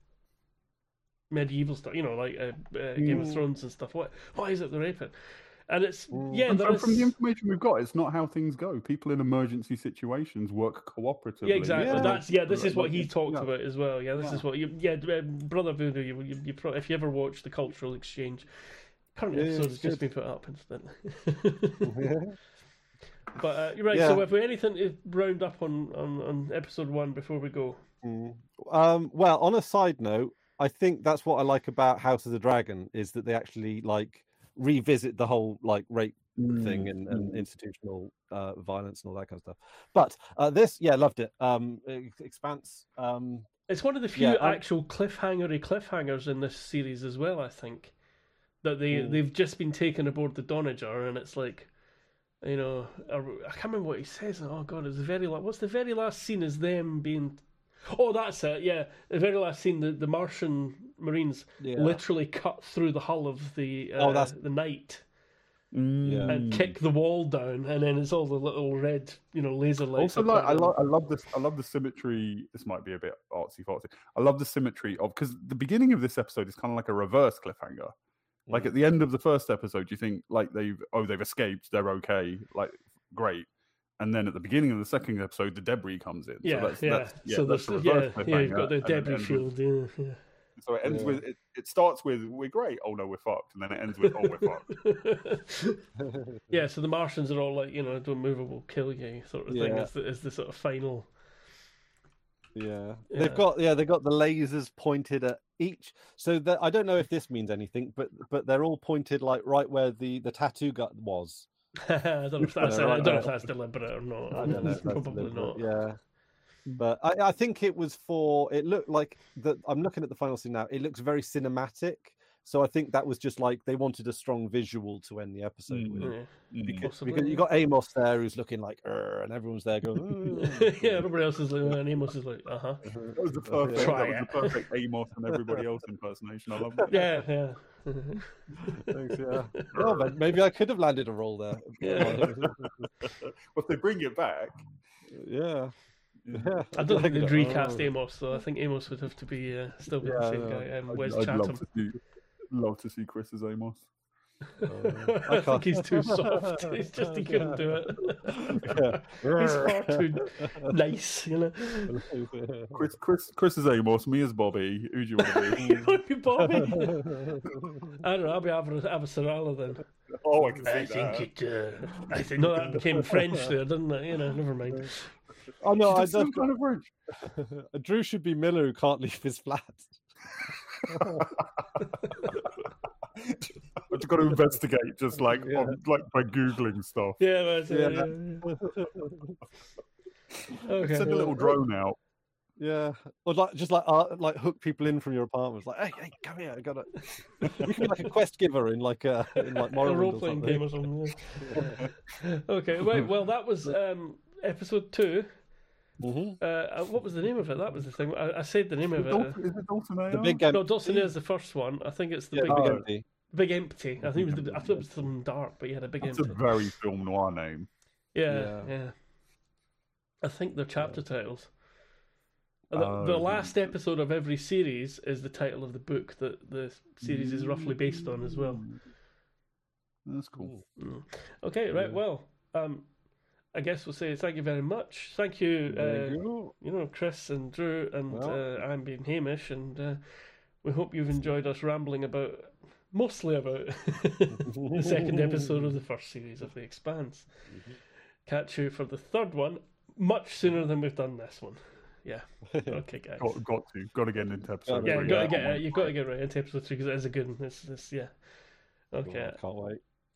medieval stuff. You know, like uh, uh, Game of Mm. Thrones and stuff. Why why is it the raping? And it's Mm. yeah, And, there and is- from the information we've got, it's not how things go. People in emergency situations work cooperatively. Yeah, exactly. Yeah. That's yeah. This is what he Like, talked yeah. about as well. Yeah, this Yeah. is what you. Yeah, uh, Brother Voodoo. You, you, you pro, if you ever watch the Cultural Exchange, current Yeah, episode it's has just good. been put up incidentally. Yeah. But uh, you're right. So, Yeah. have we anything to round up on, on, on episode one before we go? Mm. Um, well, on a side note, I think that's what I like about House of the Dragon is that they actually like revisit the whole like rape thing Mm, and, and mm. institutional uh, violence and all that kind of stuff. But uh, this, yeah, loved it. Um, Ex- Expanse. Um, It's one of the few Yeah, I'm- actual cliffhangery cliffhangers in this series as well. I think that they Mm. they've just been taken aboard the Donager, and it's like, you know, I I can't remember what he says. Oh God, it's the very last. What's the very last scene? Is them being. Oh, that's it. Yeah, the very last scene. The, the Martian Marines yeah. literally cut through the hull of the uh, Oh, that's- the Knight Mm. and kick the wall down, and then it's all the little red, you know, laser lights. Also, up like I on them. love, I love this. I love the symmetry. This might be a bit artsy fartsy. I love the symmetry of because the beginning of this episode is kind of like a reverse cliffhanger. Like Mm. at the end of the first episode, you think like they've oh they've escaped, they're okay, like great. And then at the beginning of the second episode, the debris comes in. Yeah, so that's, yeah. That's, yeah, so that's there's a yeah, reverse yeah. You've got cliffhanger, the and then debris ends with- field. Yeah, yeah. So it ends Yeah. with it, it starts with we're great. Oh no, we're fucked, and then it ends with oh we're fucked. Yeah, so the Martians are all like, you know, don't move or we'll kill you sort of thing. Yeah. Is the, is the sort of final. Yeah. Yeah. They've got yeah, they've got the lasers pointed at each. So that I don't know if this means anything, but but they're all pointed like right where the the tattoo gut was. I don't know if that's Yeah, I right don't know there. if that's deliberate or not. I don't know. If that's Probably deliberate, not. Yeah. But I, I think it was for. It looked like that. I'm looking at the final scene now. It looks very cinematic. So I think that was just like they wanted a strong visual to end the episode with. Yeah. Because, Possibly, because you yeah. got Amos there who's looking like, "Urgh," and everyone's there going, "Ugh." Yeah, everybody else is like, and Amos is like, uh huh. That was the perfect. Try that was the perfect Amos and everybody else impersonation. I love that. Yeah, yeah. Thanks, yeah. Well, then, maybe I could have landed a role there. Yeah. Well, if they bring it back, yeah. Yeah. I don't think they'd Like, recast oh. Amos, though. I think Amos would have to be uh, still be the Yeah, same yeah. guy. Um, I'd, Wes I'd Chatham. love to see, love to see Chris as Amos. Uh, I, I think can't- he's too soft. He's just he couldn't do it. Yeah. He's far too nice, you know. Chris, Chris, Chris is Amos. Me as Bobby. Who do you want to be? You would be Bobby. I don't know. I'll be Ava- Avasarala then. Oh, I can see I that. think it. Uh, I think no, that became French there, didn't it? You know, never mind. Oh no, I That's some don't. kind of French. Drew should be Miller who can't leave his flat. I've just got to investigate, just like Yeah. on, like by googling stuff. Yeah, that's it. Yeah. Yeah, yeah. Okay. Send a little drone out. Yeah, or like just like uh, like hook people in from your apartments. Like, hey, hey, come here, I got it. You can be like a quest giver in like a in like A Morrowind role or playing something. game or something. Yeah. Okay, right. Well, that was um, episode two. Mhm. Uh, what was the name of it? That was the thing. I, I said the name of it. Uh, Is it Dulcinea? The big no, empty. Dulcinea is the first one. I think it's the Yeah, big, the big Oh. empty. big empty. I think it was. The, I thought it was something dark, but yeah, the big That's empty. a very film noir name. Yeah, Yeah. yeah. I think they're chapter titles. And The, Oh, the yeah. last episode of every series is the title of the book that the series is roughly based on as well. That's cool. Mm. Okay, right. Yeah. Well, um, I guess we'll say thank you very much. Thank you, There uh, you go. you know, Chris and Drew, and Well. uh, I'm being Hamish, and uh, we hope you've enjoyed us rambling about, mostly about the second episode of the first series of The Expanse. Catch you for the third one much sooner than we've done this one. Yeah. Okay, guys. Got, got to, got to get into episode Yeah, three. got to Yeah. get uh, you've got to get right into episode three because it is a good one. It's, it's, yeah. Okay. Can't wait.